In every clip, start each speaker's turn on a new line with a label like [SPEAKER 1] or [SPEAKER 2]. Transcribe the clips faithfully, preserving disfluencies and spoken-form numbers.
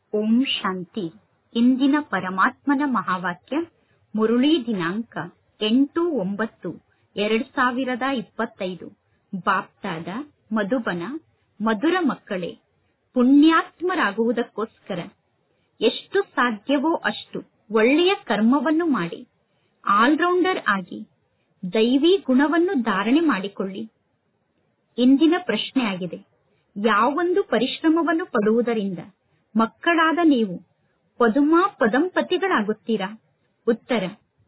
[SPEAKER 1] ಓಂ ಶಾಂತಿ. ಇಂದಿನ ಪರಮಾತ್ಮನ ಮಹಾವಾಕ್ಯ ಮುರುಳಿ ದಿನಾಂಕ ಎಂಟು ಒಂಬತ್ತು ಎರಡ್ ಸಾವಿರದ ಇಪ್ಪತ್ತೈದು. ಬಾಪ್ತಾದ ಮಧುಬನ. ಮಧುರ ಮಕ್ಕಳೇ, ಪುಣ್ಯಾತ್ಮರಾಗುವುದಕ್ಕೋಸ್ಕರ ಎಷ್ಟು ಸಾಧ್ಯವೋ ಅಷ್ಟು ಒಳ್ಳೆಯ ಕರ್ಮವನ್ನು ಮಾಡಿ ಆಲ್ರೌಂಡರ್ ಆಗಿ ದೈವಿ ಗುಣವನ್ನು ಧಾರಣೆ ಮಾಡಿಕೊಳ್ಳಿ. ಇಂದಿನ ಪ್ರಶ್ನೆಯಾಗಿದೆ, ಯಾವೊಂದು ಪರಿಶ್ರಮವನ್ನು ಪಡುವುದರಿಂದ ಮಕ್ಕಳಾದ ನೀವು ಪದುಮಾ ಪದಂಪತಿಗಳಾಗುತ್ತೀರಾ? ಉತ್ತರ: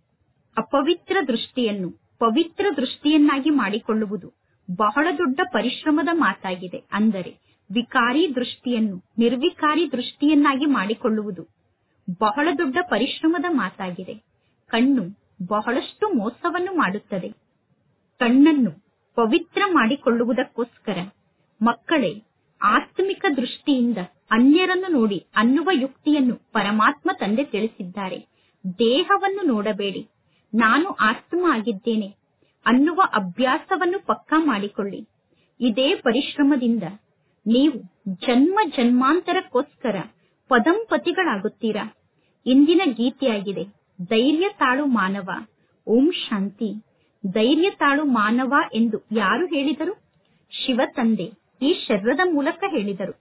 [SPEAKER 1] ಅಪವಿತ್ರ ದೃಷ್ಟಿಯನ್ನು ಪವಿತ್ರ ದೃಷ್ಟಿಯನ್ನಾಗಿ ಮಾಡಿಕೊಳ್ಳುವುದು ಬಹಳ ದೊಡ್ಡ ಪರಿಶ್ರಮದ ಮಾತಾಗಿದೆ. ಅಂದರೆ ವಿಕಾರಿ ದೃಷ್ಟಿಯನ್ನು ನಿರ್ವಿಕಾರಿ ದೃಷ್ಟಿಯನ್ನಾಗಿ ಮಾಡಿಕೊಳ್ಳುವುದು ಬಹಳ ದೊಡ್ಡ ಪರಿಶ್ರಮದ ಮಾತಾಗಿದೆ. ಕಣ್ಣು ಬಹಳಷ್ಟು ಮೋಸವನ್ನು ಮಾಡುತ್ತದೆ. ಕಣ್ಣನ್ನು ಪವಿತ್ರ ಮಾಡಿಕೊಳ್ಳುವುದಕ್ಕೋಸ್ಕರ ಮಕ್ಕಳೇ, ಆತ್ಮಿಕ ದೃಷ್ಟಿಯಿಂದ ಅನ್ಯರನ್ನು ನೋಡಿ ಅನ್ನುವ ಯುಕ್ತಿಯನ್ನು ಪರಮಾತ್ಮ ತಂದೆ ತಿಳಿಸಿದ್ದಾರೆ. ದೇಹವನ್ನು ನೋಡಬೇಡಿ, ನಾನು ಆತ್ಮ ಆಗಿದ್ದೇನೆ ಅನ್ನುವ ಅಭ್ಯಾಸವನ್ನು ಪಕ್ಕಾ ಮಾಡಿಕೊಳ್ಳಿ. ಇದೇ ಪರಿಶ್ರಮದಿಂದ ನೀವು ಜನ್ಮ ಜನ್ಮಾಂತರಕ್ಕೋಸ್ಕರ ಪದಂಪತಿಗಳಾಗುತ್ತೀರಾ. ಇಂದಿನ ಗೀತೆಯಾಗಿದೆ, ಧೈರ್ಯ ತಾಳು ಮಾನವ. ಓಂ ಶಾಂತಿ. ಧೈರ್ಯ ತಾಳು ಮಾನವ ಎಂದು ಯಾರು ಹೇಳಿದರು? ಶಿವ ತಂದೆ ಈ ಶರೀರದ ಮೂಲಕ ಹೇಳಿದರು.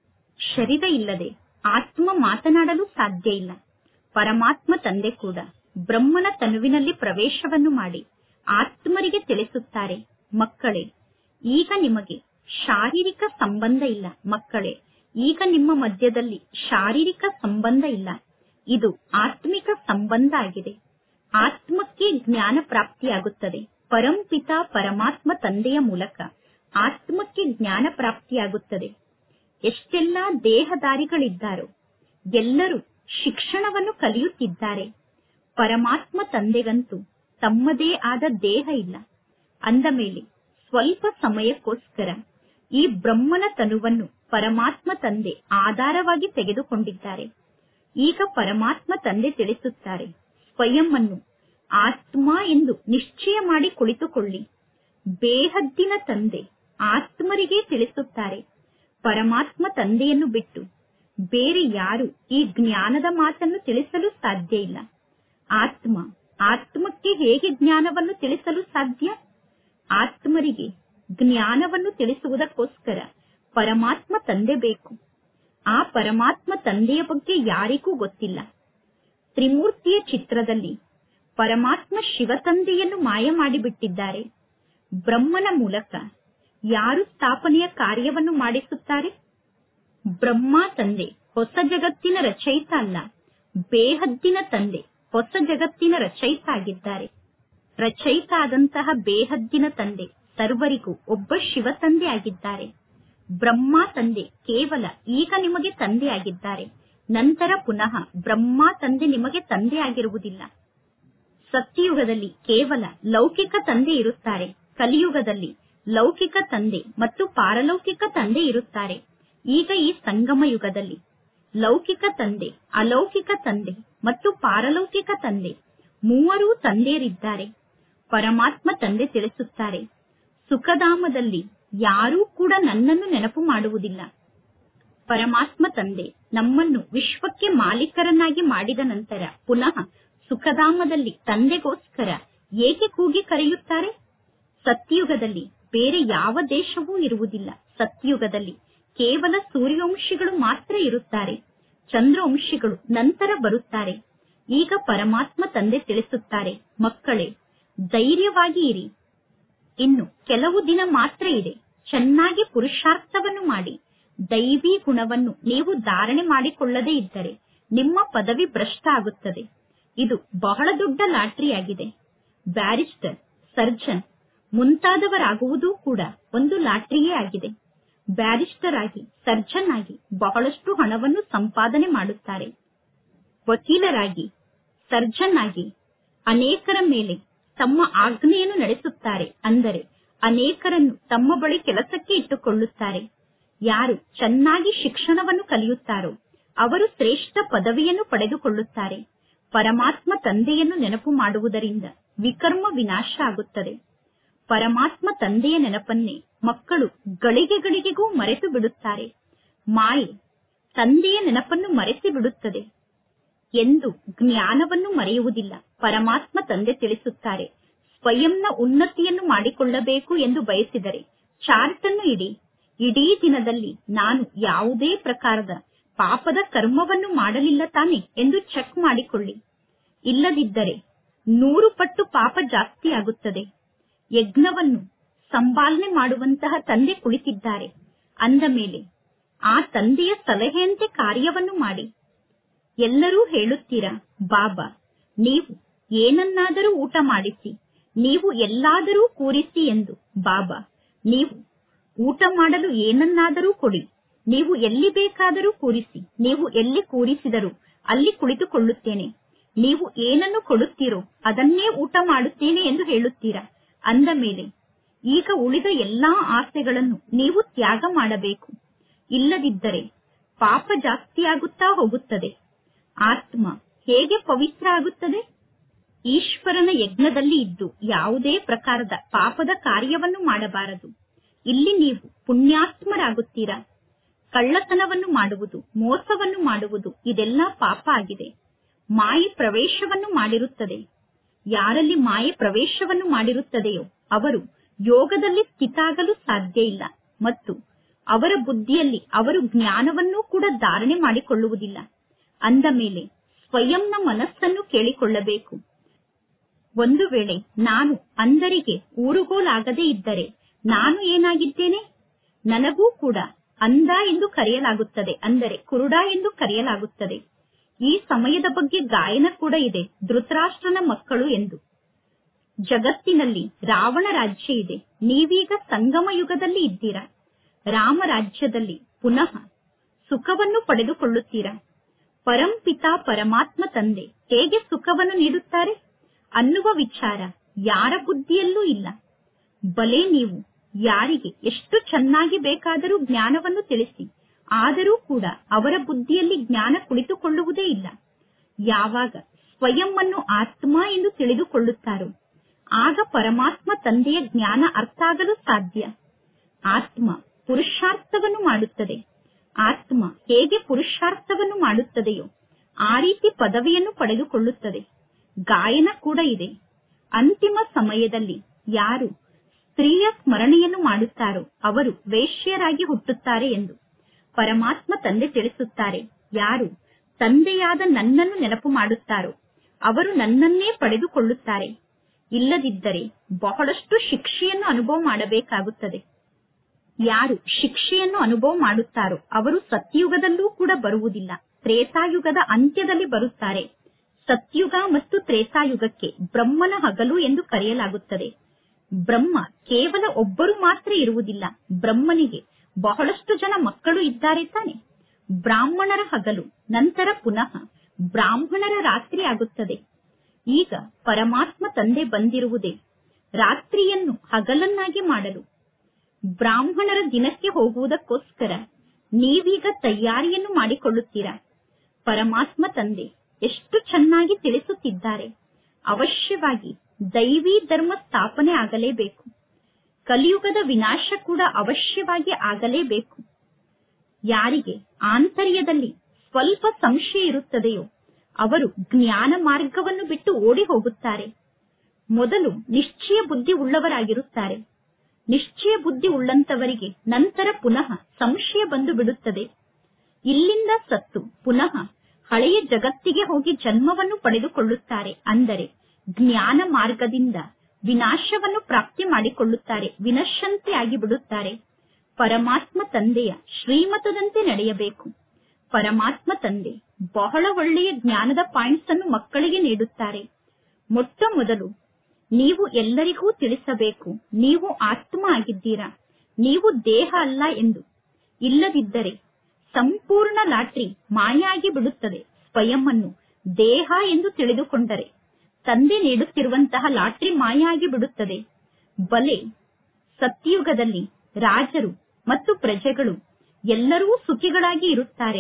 [SPEAKER 1] ಶರೀರ ಇಲ್ಲದೆ ಆತ್ಮ ಮಾತನಾಡಲು ಸಾಧ್ಯ ಇಲ್ಲ. ಪರಮಾತ್ಮ ತಂದೆ ಕೂಡ ಬ್ರಹ್ಮನ ತನುವಿನಲ್ಲಿ ಪ್ರವೇಶವನ್ನು ಮಾಡಿ ಆತ್ಮರಿಗೆ ತಿಳಿಸುತ್ತಾರೆ, ಮಕ್ಕಳೇ, ಈಗ ನಿಮಗೆ ಶಾರೀರಿಕ ಸಂಬಂಧ ಇಲ್ಲ. ಮಕ್ಕಳೇ, ಈಗ ನಿಮ್ಮ ಮಧ್ಯದಲ್ಲಿ ಶಾರೀರಿಕ ಸಂಬಂಧ ಇಲ್ಲ. ಇದು ಆತ್ಮಿಕ ಸಂಬಂಧ ಆಗಿದೆ. ಆತ್ಮಕ್ಕೆ ಜ್ಞಾನ ಪ್ರಾಪ್ತಿಯಾಗುತ್ತದೆ. ಪರಂಪಿತ ಪರಮಾತ್ಮ ತಂದೆಯ ಮೂಲಕ ಆತ್ಮಕ್ಕೆ ಜ್ಞಾನ ಪ್ರಾಪ್ತಿಯಾಗುತ್ತದೆ. ಎಷ್ಟೆಲ್ಲಾ ದೇಹದಾರಿಗಳಿದ್ದಾರೋ ಎಲ್ಲರೂ ಶಿಕ್ಷಣವನ್ನು ಕಲಿಯುತ್ತಿದ್ದಾರೆ. ಪರಮಾತ್ಮ ತಂದೆಗಂತೂ ತಮ್ಮದೇ ಆದ ದೇಹ ಇಲ್ಲ. ಅಂದ ಮೇಲೆ ಸ್ವಲ್ಪ ಸಮಯಕ್ಕೋಸ್ಕರ ಈ ಬ್ರಹ್ಮನ ತನುವನ್ನು ಪರಮಾತ್ಮ ತಂದೆ ಆಧಾರವಾಗಿ ತೆಗೆದುಕೊಂಡಿದ್ದಾರೆ. ಈಗ ಪರಮಾತ್ಮ ತಂದೆ ತಿಳಿಸುತ್ತಾರೆ, ಸ್ವಯಂ ಅನ್ನು ಆತ್ಮ ಎಂದು ನಿಶ್ಚಯ ಮಾಡಿ ಕುಳಿತುಕೊಳ್ಳಿ. ಬೇಹದ್ದಿನ ತಂದೆ ಆತ್ಮರಿಗೆ ತಿಳಿಸುತ್ತಾರೆ, ಪರಮಾತ್ಮ ತಂದೆಯನ್ನು ಬಿಟ್ಟು ಬೇರೆ ಯಾರು ಈ ಜ್ಞಾನದ ಮಾತನ್ನು ತಿಳಿಸಲು ಸಾಧ್ಯ ಇಲ್ಲ. ಆತ್ಮ ಆತ್ಮಕ್ಕೆ ಹೇಗೆ ಜ್ಞಾನವನ್ನು ತಿಳಿಸಲು ಸಾಧ್ಯ? ಆತ್ಮರಿಗೆ ಜ್ಞಾನವನ್ನು ತಿಳಿಸುವುದಕ್ಕೋಸ್ಕರ ಪರಮಾತ್ಮ ತಂದೆ ಬೇಕು. ಆ ಪರಮಾತ್ಮ ತಂದೆಯ ಬಗ್ಗೆ ಯಾರಿಗೂ ಗೊತ್ತಿಲ್ಲ. ತ್ರಿಮೂರ್ತಿಯ ಚಿತ್ರದಲ್ಲಿ ಪರಮಾತ್ಮ ಶಿವ ತಂದೆಯನ್ನು ಮಾಯ ಮಾಡಿಬಿಟ್ಟಿದ್ದಾರೆ. ಬ್ರಹ್ಮನ ಮೂಲಕ ಯಾರು ಸ್ಥಾಪನೆಯ ಕಾರ್ಯವನ್ನು ಮಾಡಿಸುತ್ತಾರೆ? ಬ್ರಹ್ಮ ತಂದೆ ಹೊಸ ಜಗತ್ತಿನ ರಚಯಿತ ಅಲ್ಲ, ಬೇಹದ್ದಿನ ತಂದೆ ಹೊಸ ಜಗತ್ತಿನ ರಚಯಿತ ಆಗಿದ್ದಾರೆ. ರಚಯಿತ ಆದಂತಹ ಬೇಹದ್ದಿನ ತಂದೆ ಸರ್ವರಿಗೂ ಒಬ್ಬ ಶಿವ ತಂದೆ ಆಗಿದ್ದಾರೆ. ಬ್ರಹ್ಮ ತಂದೆ ಕೇವಲ ಈಗ ನಿಮಗೆ ತಂದೆ ಆಗಿದ್ದಾರೆ. ನಂತರ ಪುನಃ ಬ್ರಹ್ಮ ತಂದೆ ನಿಮಗೆ ತಂದೆ ಆಗಿರುವುದಿಲ್ಲ. ಸತ್ಯಯುಗದಲ್ಲಿ ಕೇವಲ ಲೌಕಿಕ ತಂದೆ ಇರುತ್ತಾರೆ. ಕಲಿಯುಗದಲ್ಲಿ ಲೌಕಿಕ ತಂದೆ ಮತ್ತು ಪಾರಲೌಕಿಕ ತಂದೆ ಇರುತ್ತಾರೆ. ಈಗ ಈ ಸಂಗಮ ಯುಗದಲ್ಲಿ ಲೌಕಿಕ ತಂದೆ, ಅಲೌಕಿಕ ತಂದೆ ಮತ್ತು ಪಾರಲೌಕಿಕ ತಂದೆ ಮೂವರೂ ತಂದೆಯರಿದ್ದಾರೆ. ಪರಮಾತ್ಮ ತಂದೆ ತಿಳಿಸುತ್ತಾರೆ, ಸುಖಧಾಮದಲ್ಲಿ ಯಾರೂ ಕೂಡ ನನ್ನನ್ನು ನೆನಪು ಮಾಡುವುದಿಲ್ಲ. ಪರಮಾತ್ಮ ತಂದೆ ನಮ್ಮನ್ನು ವಿಶ್ವಕ್ಕೆ ಮಾಲೀಕರನ್ನಾಗಿ ಮಾಡಿದ ನಂತರ ಪುನಃ ಸುಖಧಾಮದಲ್ಲಿ ತಂದೆಗೋಸ್ಕರ ಏಕೆ ಕೂಗಿ ಕರೆಯುತ್ತಾರೆ? ಸತ್ಯಯುಗದಲ್ಲಿ ಬೇರೆ ಯಾವ ದೇಶವೂ ಇರುವುದಿಲ್ಲ. ಸತ್ಯಯುಗದಲ್ಲಿ ಕೇವಲ ಸೂರ್ಯವಂಶಿಗಳು ಮಾತ್ರ ಇರುತ್ತಾರೆ. ಚಂದ್ರವಂಶಿಗಳು ನಂತರ ಬರುತ್ತಾರೆ. ಈಗ ಪರಮಾತ್ಮ ತಂದೆ ತಿಳಿಸುತ್ತಾರೆ, ಮಕ್ಕಳೇ, ಧೈರ್ಯವಾಗಿ ಇರಿ. ಇನ್ನು ಕೆಲವು ದಿನ ಮಾತ್ರ ಇದೆ. ಚೆನ್ನಾಗಿ ಪುರುಷಾರ್ಥವನ್ನು ಮಾಡಿ ದೈವಿ ಗುಣವನ್ನು ನೀವು ಧಾರಣೆ ಮಾಡಿಕೊಳ್ಳದೇ ಇದ್ದರೆ ನಿಮ್ಮ ಪದವಿ ಭ್ರಷ್ಟ ಆಗುತ್ತದೆ. ಇದು ಬಹಳ ದೊಡ್ಡ ಲಾಟರಿಯಾಗಿದೆ. ಬ್ಯಾರಿಸ್ಟರ್, ಸರ್ಜನ್ ಮುಂತಾದವರಾಗುವುದೂ ಕೂಡ ಒಂದು ಲಾಟರಿಯೇ ಆಗಿದೆ. ಬ್ಯಾರಿಸ್ಟರ್ ಆಗಿ, ಸರ್ಜನ್ ಆಗಿ ಬಹಳಷ್ಟು ಹಣವನ್ನು ಸಂಪಾದನೆ ಮಾಡುತ್ತಾರೆ. ವಕೀಲರಾಗಿ, ಸರ್ಜನ್ ಆಗಿ ಅನೇಕರ ಮೇಲೆ ತಮ್ಮ ಆಜ್ಞೆಯನ್ನು ನಡೆಸುತ್ತಾರೆ. ಅಂದರೆ ಅನೇಕರನ್ನು ತಮ್ಮ ಬಳಿ ಕೆಲಸಕ್ಕೆ ಇಟ್ಟುಕೊಳ್ಳುತ್ತಾರೆ. ಯಾರು ಚೆನ್ನಾಗಿ ಶಿಕ್ಷಣವನ್ನು ಕಲಿಯುತ್ತಾರೋ ಅವರು ಶ್ರೇಷ್ಠ ಪದವಿಯನ್ನು ಪಡೆದುಕೊಳ್ಳುತ್ತಾರೆ. ಪರಮಾತ್ಮ ತಂದೆಯನ್ನು ನೆನಪು ಮಾಡುವುದರಿಂದ ವಿಕರ್ಮ ವಿನಾಶ ಆಗುತ್ತದೆ. ಪರಮಾತ್ಮ ತಂದೆಯ ನೆನಪನ್ನೇ ಮಕ್ಕಳು ಗಳಿಗೆ ಗಳಿಗೆಗೂ ಮರೆತು ಬಿಡುತ್ತಾರೆ. ಮಾಯೆ ತಂದೆಯ ನೆನಪನ್ನು ಮರೆಸಿ ಬಿಡುತ್ತದೆ. ಎಂದು ಜ್ಞಾನವನ್ನು ಮರೆಯುವುದಿಲ್ಲ. ಪರಮಾತ್ಮ ತಂದೆ ತಿಳಿಸುತ್ತಾರೆ, ಸ್ವಯಂನ ಉನ್ನತಿಯನ್ನು ಮಾಡಿಕೊಳ್ಳಬೇಕು ಎಂದು ಬಯಸಿದರೆ ಚಾರ್ಟ್ ಅನ್ನು ಇಡಿ. ಇಡೀ ದಿನದಲ್ಲಿ ನಾನು ಯಾವುದೇ ಪ್ರಕಾರದ ಪಾಪದ ಕರ್ಮವನ್ನು ಮಾಡಲಿಲ್ಲ ತಾನೆ ಎಂದು ಚೆಕ್ ಮಾಡಿಕೊಳ್ಳಿ. ಇಲ್ಲದಿದ್ದರೆ ನೂರು ಪಟ್ಟು ಪಾಪ ಜಾಸ್ತಿ ಆಗುತ್ತದೆ. ಯಜ್ಞವನ್ನು ಸಂಪಾಲನೆ ಮಾಡುವಂತಹ ತಂದೆ ಕುಳಿತಿದ್ದಾರೆ ಅಂದ ಮೇಲೆ ಆ ತಂದೆಯ ಸಲಹೆಯಂತೆ ಕಾರ್ಯವನ್ನು ಮಾಡಿ. ಎಲ್ಲರೂ ಹೇಳುತ್ತೀರಾ, ಬಾಬಾ ನೀವು ಏನನ್ನಾದರೂ ಊಟ ಮಾಡಿಸಿ, ನೀವು ಎಲ್ಲಾದರೂ ಕೂರಿಸಿ ಎಂದು. ಬಾಬಾ ನೀವು ಊಟ ಮಾಡಲು ಏನನ್ನಾದರೂ ಕೊಡಿ, ನೀವು ಎಲ್ಲಿ ಬೇಕಾದರೂ ಕೂರಿಸಿ, ನೀವು ಎಲ್ಲಿ ಕೂರಿಸಿದರೂ ಅಲ್ಲಿ ಕುಳಿತುಕೊಳ್ಳುತ್ತೇನೆ, ನೀವು ಏನನ್ನು ಕೊಡುತ್ತೀರೋ ಅದನ್ನೇ ಊಟ ಮಾಡುತ್ತೇನೆ ಎಂದು ಹೇಳುತ್ತೀರಾ. ಅಂದ ಮೇಲೆ ಈಗ ಉಳಿದ ಎಲ್ಲಾ ಆಸೆಗಳನ್ನು ನೀವು ತ್ಯಾಗ ಮಾಡಬೇಕು. ಇಲ್ಲದಿದ್ದರೆ ಪಾಪ ಜಾಸ್ತಿಯಾಗುತ್ತಾ ಹೋಗುತ್ತದೆ. ಆತ್ಮ ಹೇಗೆ ಪವಿತ್ರ ಆಗುತ್ತದೆ? ಈಶ್ವರನ ಯಜ್ಞದಲ್ಲಿ ಇದ್ದು ಯಾವುದೇ ಪ್ರಕಾರದ ಪಾಪದ ಕಾರ್ಯವನ್ನು ಮಾಡಬಾರದು. ಇಲ್ಲಿ ನೀವು ಪುಣ್ಯಾತ್ಮರಾಗುತ್ತೀರಾ. ಕಳ್ಳತನವನ್ನು ಮಾಡುವುದು, ಮೋಸವನ್ನು ಮಾಡುವುದು ಇದೆಲ್ಲ ಪಾಪ ಆಗಿದೆ. ಮಾಯೆ ಪ್ರವೇಶವನ್ನು ಮಾಡಿರುತ್ತದೆ. ಯಾರಲ್ಲಿ ಮಾಯೆ ಪ್ರವೇಶವನ್ನು ಮಾಡಿರುತ್ತದೆಯೋ ಅವರು ಯೋಗದಲ್ಲಿ ಸ್ಥಿತಾಗಲು ಸಾಧ್ಯ ಇಲ್ಲ ಮತ್ತು ಅವರ ಬುದ್ಧಿಯಲ್ಲಿ ಅವರು ಜ್ಞಾನವನ್ನೂ ಕೂಡ ಧಾರಣೆ ಮಾಡಿಕೊಳ್ಳುವುದಿಲ್ಲ. ಅಂದ ಮೇಲೆ ಸ್ವಯಂನ ಮನಸ್ಸನ್ನು ಕೇಳಿಕೊಳ್ಳಬೇಕು. ಒಂದು ವೇಳೆ ನಾನು ಅಂಧರಿಗೆ ಊರುಗೋಲಾಗದೇ ಇದ್ದರೆ ನಾನು ಏನಾಗಿದ್ದೇನೆ? ನನಗೂ ಕೂಡ ಅಂಧ ಎಂದು ಕರೆಯಲಾಗುತ್ತದೆ, ಅಂದರೆ ಕುರುಡ ಎಂದು ಕರೆಯಲಾಗುತ್ತದೆ. ಈ ಸಮಯದ ಬಗ್ಗೆ ಗಾಯನ ಕೂಡ ಇದೆ, ಧೃತರಾಷ್ಟ್ರನ ಮಕ್ಕಳು ಎಂದು. ಜಗತ್ತಿನಲ್ಲಿ ರಾವಣ ರಾಜ್ಯ ಇದೆ. ನೀವೀಗ ಸಂಗಮ ಯುಗದಲ್ಲಿ ಇದ್ದೀರಾ. ರಾಮ ರಾಜ್ಯದಲ್ಲಿ ಪುನಃ ಸುಖವನ್ನು ಪಡೆದುಕೊಳ್ಳುತ್ತೀರಾ. ಪರಂಪಿತ ಪರಮಾತ್ಮ ತಂದೆ ಹೇಗೆ ಸುಖವನ್ನು ನೀಡುತ್ತಾರೆ ಅನ್ನುವ ವಿಚಾರ ಯಾರ ಬುದ್ಧಿಯಲ್ಲೂ ಇಲ್ಲ. ಬಲೆ ನೀವು ಯಾರಿಗೆ ಎಷ್ಟು ಚೆನ್ನಾಗಿ ಬೇಕಾದರೂ ಜ್ಞಾನವನ್ನು ತಿಳಿಸಿ, ಆದರೂ ಕೂಡ ಅವರ ಬುದ್ಧಿಯಲ್ಲಿ ಜ್ಞಾನ ಕುಳಿತುಕೊಳ್ಳುವುದೇ ಇಲ್ಲ. ಯಾವಾಗ ಸ್ವಯಂ ಅನ್ನು ಆತ್ಮ ಎಂದು ತಿಳಿದುಕೊಳ್ಳುತ್ತಾರೋ ಆಗ ಪರಮಾತ್ಮ ತಂದೆಯ ಜ್ಞಾನ ಅರ್ಥ ಆಗಲು ಸಾಧ್ಯ. ಆತ್ಮ ಪುರುಷಾರ್ಥವನ್ನು ಮಾಡುತ್ತದೆ. ಆತ್ಮ ಹೇಗೆ ಪುರುಷಾರ್ಥವನ್ನು ಮಾಡುತ್ತದೆಯೋ ಆ ರೀತಿ ಪದವಿಯನ್ನು ಪಡೆದುಕೊಳ್ಳುತ್ತದೆ. ಗಾಯನ ಕೂಡ ಇದೆ. ಅಂತಿಮ ಸಮಯದಲ್ಲಿ ಯಾರು ಸ್ತ್ರೀಯ ಸ್ಮರಣೆಯನ್ನು ಮಾಡುತ್ತಾರೋ ಅವರು ವೇಶ್ಯರಾಗಿ ಹುಟ್ಟುತ್ತಾರೆ ಎಂದು ಪರಮಾತ್ಮ ತಂದೆ ತಿಳಿಸುತ್ತಾರೆ. ಯಾರು ತಂದೆಯಾದ ನನ್ನನ್ನು ನೆನಪು ಮಾಡುತ್ತಾರೋ ಅವರು ನನ್ನನ್ನೇ ಪಡೆದುಕೊಳ್ಳುತ್ತಾರೆ. ಇಲ್ಲದಿದ್ದರೆ ಬಹಳಷ್ಟು ಶಿಕ್ಷೆಯನ್ನು ಅನುಭವ ಮಾಡಬೇಕಾಗುತ್ತದೆ. ಯಾರು ಶಿಕ್ಷೆಯನ್ನು ಅನುಭವ ಮಾಡುತ್ತಾರೋ ಅವರು ಸತ್ಯುಗದಲ್ಲೂ ಕೂಡ ಬರುವುದಿಲ್ಲ, ತ್ರೇತಾಯುಗದ ಅಂತ್ಯದಲ್ಲಿ ಬರುತ್ತಾರೆ. ಸತ್ಯುಗ ಮತ್ತು ತ್ರೇತಾಯುಗಕ್ಕೆ ಬ್ರಹ್ಮನ ಹಗಲು ಎಂದು ಕರೆಯಲಾಗುತ್ತದೆ. ಬ್ರಹ್ಮ ಕೇವಲ ಒಬ್ಬರು ಮಾತ್ರ ಇರುವುದಿಲ್ಲ, ಬ್ರಹ್ಮನಿಗೆ ಬಹಳಷ್ಟು ಜನ ಮಕ್ಕಳು ಇದ್ದಾರೆ ತಾನೆ. ಬ್ರಾಹ್ಮಣರ ಹಗಲು, ನಂತರ ಪುನಃ ಬ್ರಾಹ್ಮಣರ ರಾತ್ರಿ ಆಗುತ್ತದೆ. ಈಗ ಪರಮಾತ್ಮ ತಂದೆ ಬಂದಿರುವುದೇ ರಾತ್ರಿಯನ್ನು ಹಗಲನ್ನಾಗಿ ಮಾಡಲು. ಬ್ರಾಹ್ಮಣರ ದಿನಕ್ಕೆ ಹೋಗುವುದಕ್ಕೋಸ್ಕರ ನೀವೀಗ ತಯಾರಿಯನ್ನು ಮಾಡಿಕೊಳ್ಳುತ್ತೀರಾ. ಪರಮಾತ್ಮ ತಂದೆ ಎಷ್ಟು ಚೆನ್ನಾಗಿ ತಿಳಿಸುತ್ತಿದ್ದಾರೆ. ಅವಶ್ಯವಾಗಿ ದೈವಿ ಧರ್ಮ ಸ್ಥಾಪನೆ ಆಗಲೇಬೇಕು. ಕಲಿಯುಗದ ವಿನಾಶ ಕೂಡ ಅವಶ್ಯವಾಗಿ ಆಗಲೇಬೇಕು. ಯಾರಿಗೆ ಆಂತರ್ಯದಲ್ಲಿ ಸ್ವಲ್ಪ ಸಂಶಯ ಇರುತ್ತದೆಯೋ ಅವರು ಜ್ಞಾನ ಮಾರ್ಗವನ್ನು ಬಿಟ್ಟು ಓಡಿ ಹೋಗುತ್ತಾರೆ. ಮೊದಲು ನಿಶ್ಚಯ ಬುದ್ಧಿ ಉಳ್ಳವರಾಗಿರುತ್ತಾರೆ. ನಿಶ್ಚಯ ಬುದ್ಧಿ ಉಳ್ಳಂತವರಿಗೆ ನಂತರ ಪುನಃ ಸಂಶಯ ಬಂದು ಬಿಡುತ್ತದೆ. ಇಲ್ಲಿಂದ ಸತ್ತು ಪುನಃ ಹಳೆಯ ಜಗತ್ತಿಗೆ ಹೋಗಿ ಜನ್ಮವನ್ನು ಪಡೆದುಕೊಳ್ಳುತ್ತಾರೆ. ಅಂದರೆ ಜ್ಞಾನ ಮಾರ್ಗದಿಂದ ವಿನಾಶವನ್ನು ಪ್ರಾಪ್ತಿ ಮಾಡಿಕೊಳ್ಳುತ್ತಾರೆ, ವಿನಶ್ಯಂತೆ ಆಗಿ ಬಿಡುತ್ತಾರೆ. ಪರಮಾತ್ಮ ತಂದೆಯ ಶ್ರೀಮತದಂತೆ ನಡೆಯಬೇಕು. ಪರಮಾತ್ಮ ತಂದೆ ಬಹಳ ಒಳ್ಳೆಯ ಜ್ಞಾನದ ಪಾಯಿಂಟ್ಸ್ ಅನ್ನು ಮಕ್ಕಳಿಗೆ ನೀಡುತ್ತಾರೆ. ಮೊಟ್ಟ ಮೊದಲು ನೀವು ಎಲ್ಲರಿಗೂ ತಿಳಿಸಬೇಕು, ನೀವು ಆತ್ಮ ಆಗಿದ್ದೀರಾ, ನೀವು ದೇಹ ಅಲ್ಲ ಎಂದು. ಇಲ್ಲದಿದ್ದರೆ ಸಂಪೂರ್ಣ ಲಾಟ್ರಿ ಮಾಯ ಆಗಿ ಬಿಡುತ್ತದೆ. ಸ್ವಯಂ ಅನ್ನು ದೇಹ ಎಂದು ತಿಳಿದುಕೊಂಡರೆ ತಂದೆ ನೀಡುತ್ತಿರುವಂತಹ ಲಾಟ್ರಿ ಮಾಯ ಆಗಿ ಬಿಡುತ್ತದೆ. ಬಲೆ ಸತ್ಯುಗದಲ್ಲಿ ರಾಜರು ಮತ್ತು ಪ್ರಜೆಗಳು ಎಲ್ಲರೂ ಸುಖಿಗಳಾಗಿ ಇರುತ್ತಾರೆ.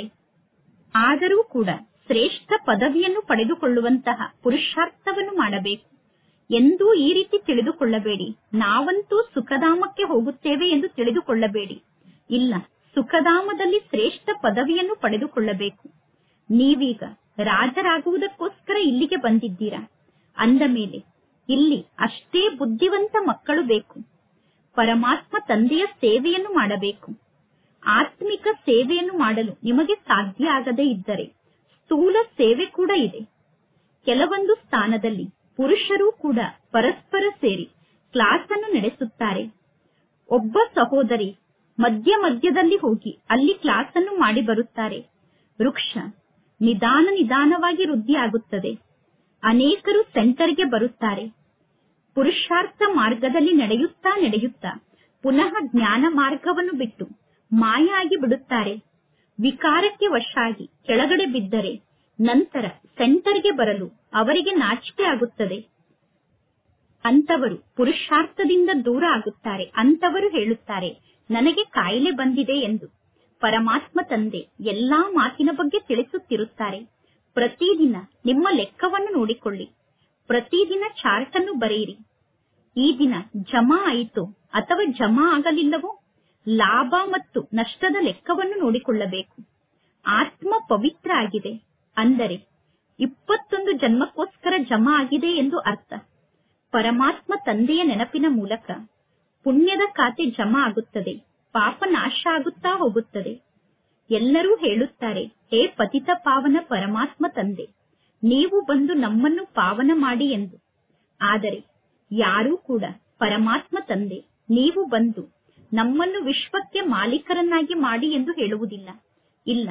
[SPEAKER 1] ಆದರೂ ಕೂಡ ಶ್ರೇಷ್ಠ ಪದವಿಯನ್ನು ಪಡೆದುಕೊಳ್ಳುವಂತಹ ಪುರುಷಾರ್ಥವನ್ನು ಮಾಡಬೇಕು. ಎಂದೂ ಈ ರೀತಿ ತಿಳಿದುಕೊಳ್ಳಬೇಡಿ, ನಾವಂತೂ ಸುಖಧಾಮಕ್ಕೆ ಹೋಗುತ್ತೇವೆ ಎಂದು ತಿಳಿದುಕೊಳ್ಳಬೇಡಿ. ಇಲ್ಲ, ಸುಖಧಾಮದಲ್ಲಿ ಶ್ರೇಷ್ಠ ಪದವಿಯನ್ನು ಪಡೆದುಕೊಳ್ಳಬೇಕು. ನೀವೀಗ ರಾಜರಾಗುವುದಕ್ಕೋಸ್ಕರ ಇಲ್ಲಿಗೆ ಬಂದಿದ್ದೀರಾ. ಅಂದ ಮೇಲೆ ಇಲ್ಲಿ ಅಷ್ಟೇ ಬುದ್ಧಿವಂತ ಮಕ್ಕಳು ಬೇಕು. ಪರಮಾತ್ಮ ತಂದೆಯ ಸೇವೆಯನ್ನು ಮಾಡಬೇಕು. ಆತ್ಮಿಕ ಸೇವೆಯನ್ನು ಮಾಡಲು ನಿಮಗೆ ಸಾಧ್ಯ ಆಗದೇ ಇದ್ದರೆ ಸ್ಥೂಲ ಸೇವೆ ಕೂಡ ಇದೆ. ಕೆಲವೊಂದು ಸ್ಥಾನದಲ್ಲಿ ಪುರುಷರೂ ಕೂಡ ಪರಸ್ಪರ ಸೇರಿ ಕ್ಲಾಸ್ ಅನ್ನು ನಡೆಸುತ್ತಾರೆ. ಒಬ್ಬ ಸಹೋದರಿ ಮಧ್ಯ ಮಧ್ಯದಲ್ಲಿ ಹೋಗಿ ಅಲ್ಲಿ ಕ್ಲಾಸ್ ಅನ್ನು ಮಾಡಿ ಬರುತ್ತಾರೆ. ವೃಕ್ಷ ನಿಧಾನ ನಿಧಾನವಾಗಿ ವೃದ್ಧಿ ಆಗುತ್ತದೆ. ಅನೇಕರು ಸೆಂಟರ್ಗೆ ಬರುತ್ತಾರೆ. ಪುರುಷಾರ್ಥ ಮಾರ್ಗದಲ್ಲಿ ನಡೆಯುತ್ತಾ ನಡೆಯುತ್ತಾ ಪುನಃ ಜ್ಞಾನ ಮಾರ್ಗವನ್ನು ಬಿಟ್ಟು ಮಾಯ ಆಗಿ ಬಿಡುತ್ತಾರೆ. ವಿಕಾರಕ್ಕೆ ವಶಾಗಿ ಕೆಳಗಡೆ ಬಿದ್ದರೆ ನಂತರ ಸೆಂಟರ್ಗೆ ಬರಲು ಅವರಿಗೆ ನಾಚಿಕೆ ಆಗುತ್ತದೆ. ಅಂತವರು ಪುರುಷಾರ್ಥದಿಂದ ದೂರ ಆಗುತ್ತಾರೆ. ಅಂತವರು ಹೇಳುತ್ತಾರೆ, ನನಗೆ ಕಾಯಿಲೆ ಬಂದಿದೆ ಎಂದು. ಪರಮಾತ್ಮ ತಂದೆ ಎಲ್ಲಾ ಮಾತಿನ ಬಗ್ಗೆ ತಿಳಿಸುತ್ತಿರುತ್ತಾರೆ. ಪ್ರತಿದಿನ ನಿಮ್ಮ ಲೆಕ್ಕವನ್ನು ನೋಡಿಕೊಳ್ಳಿ. ಪ್ರತಿದಿನ ಚಾರ್ಟ್ ಅನ್ನು ಬರೆಯಿರಿ. ಈ ದಿನ ಜಮಾ ಆಯಿತೋ ಅಥವಾ ಜಮಾ ಆಗಲಿಲ್ಲವೋ, ಲಾಭ ಮತ್ತು ನಷ್ಟದ ಲೆಕ್ಕವನ್ನು ನೋಡಿಕೊಳ್ಳಬೇಕು. ಆತ್ಮ ಪವಿತ್ರ ಆಗಿದೆ ಅಂದರೆ ಇಪ್ಪತ್ತೊಂದು ಜನ್ಮಕ್ಕೋಸ್ಕರ ಜಮಾ ಆಗಿದೆ ಎಂದು ಅರ್ಥ. ಪರಮಾತ್ಮ ತಂದೆಯ ನೆನಪಿನ ಮೂಲಕ ಪುಣ್ಯದ ಖಾತೆ ಜಮಾ ಆಗುತ್ತದೆ. ಪಾಪ ನಾಶ ಆಗುತ್ತಾ ಹೋಗುತ್ತದೆ. ಎಲ್ಲರೂ ಹೇಳುತ್ತಾರೆ, ಹೇ ಪತಿತ ಪಾವನ ಪರಮಾತ್ಮ ತಂದೆ, ನೀವು ಬಂದು ನಮ್ಮನ್ನು ಪಾವನ ಮಾಡಿ ಎಂದು. ಆದರೆ ಯಾರೂ ಕೂಡ ಪರಮಾತ್ಮ ತಂದೆ ನೀವು ಬಂದು ನಮ್ಮನ್ನು ವಿಶ್ವಕ್ಕೆ ಮಾಲೀಕರನ್ನಾಗಿ ಮಾಡಿ ಎಂದು ಹೇಳುವುದಿಲ್ಲ. ಇಲ್ಲ,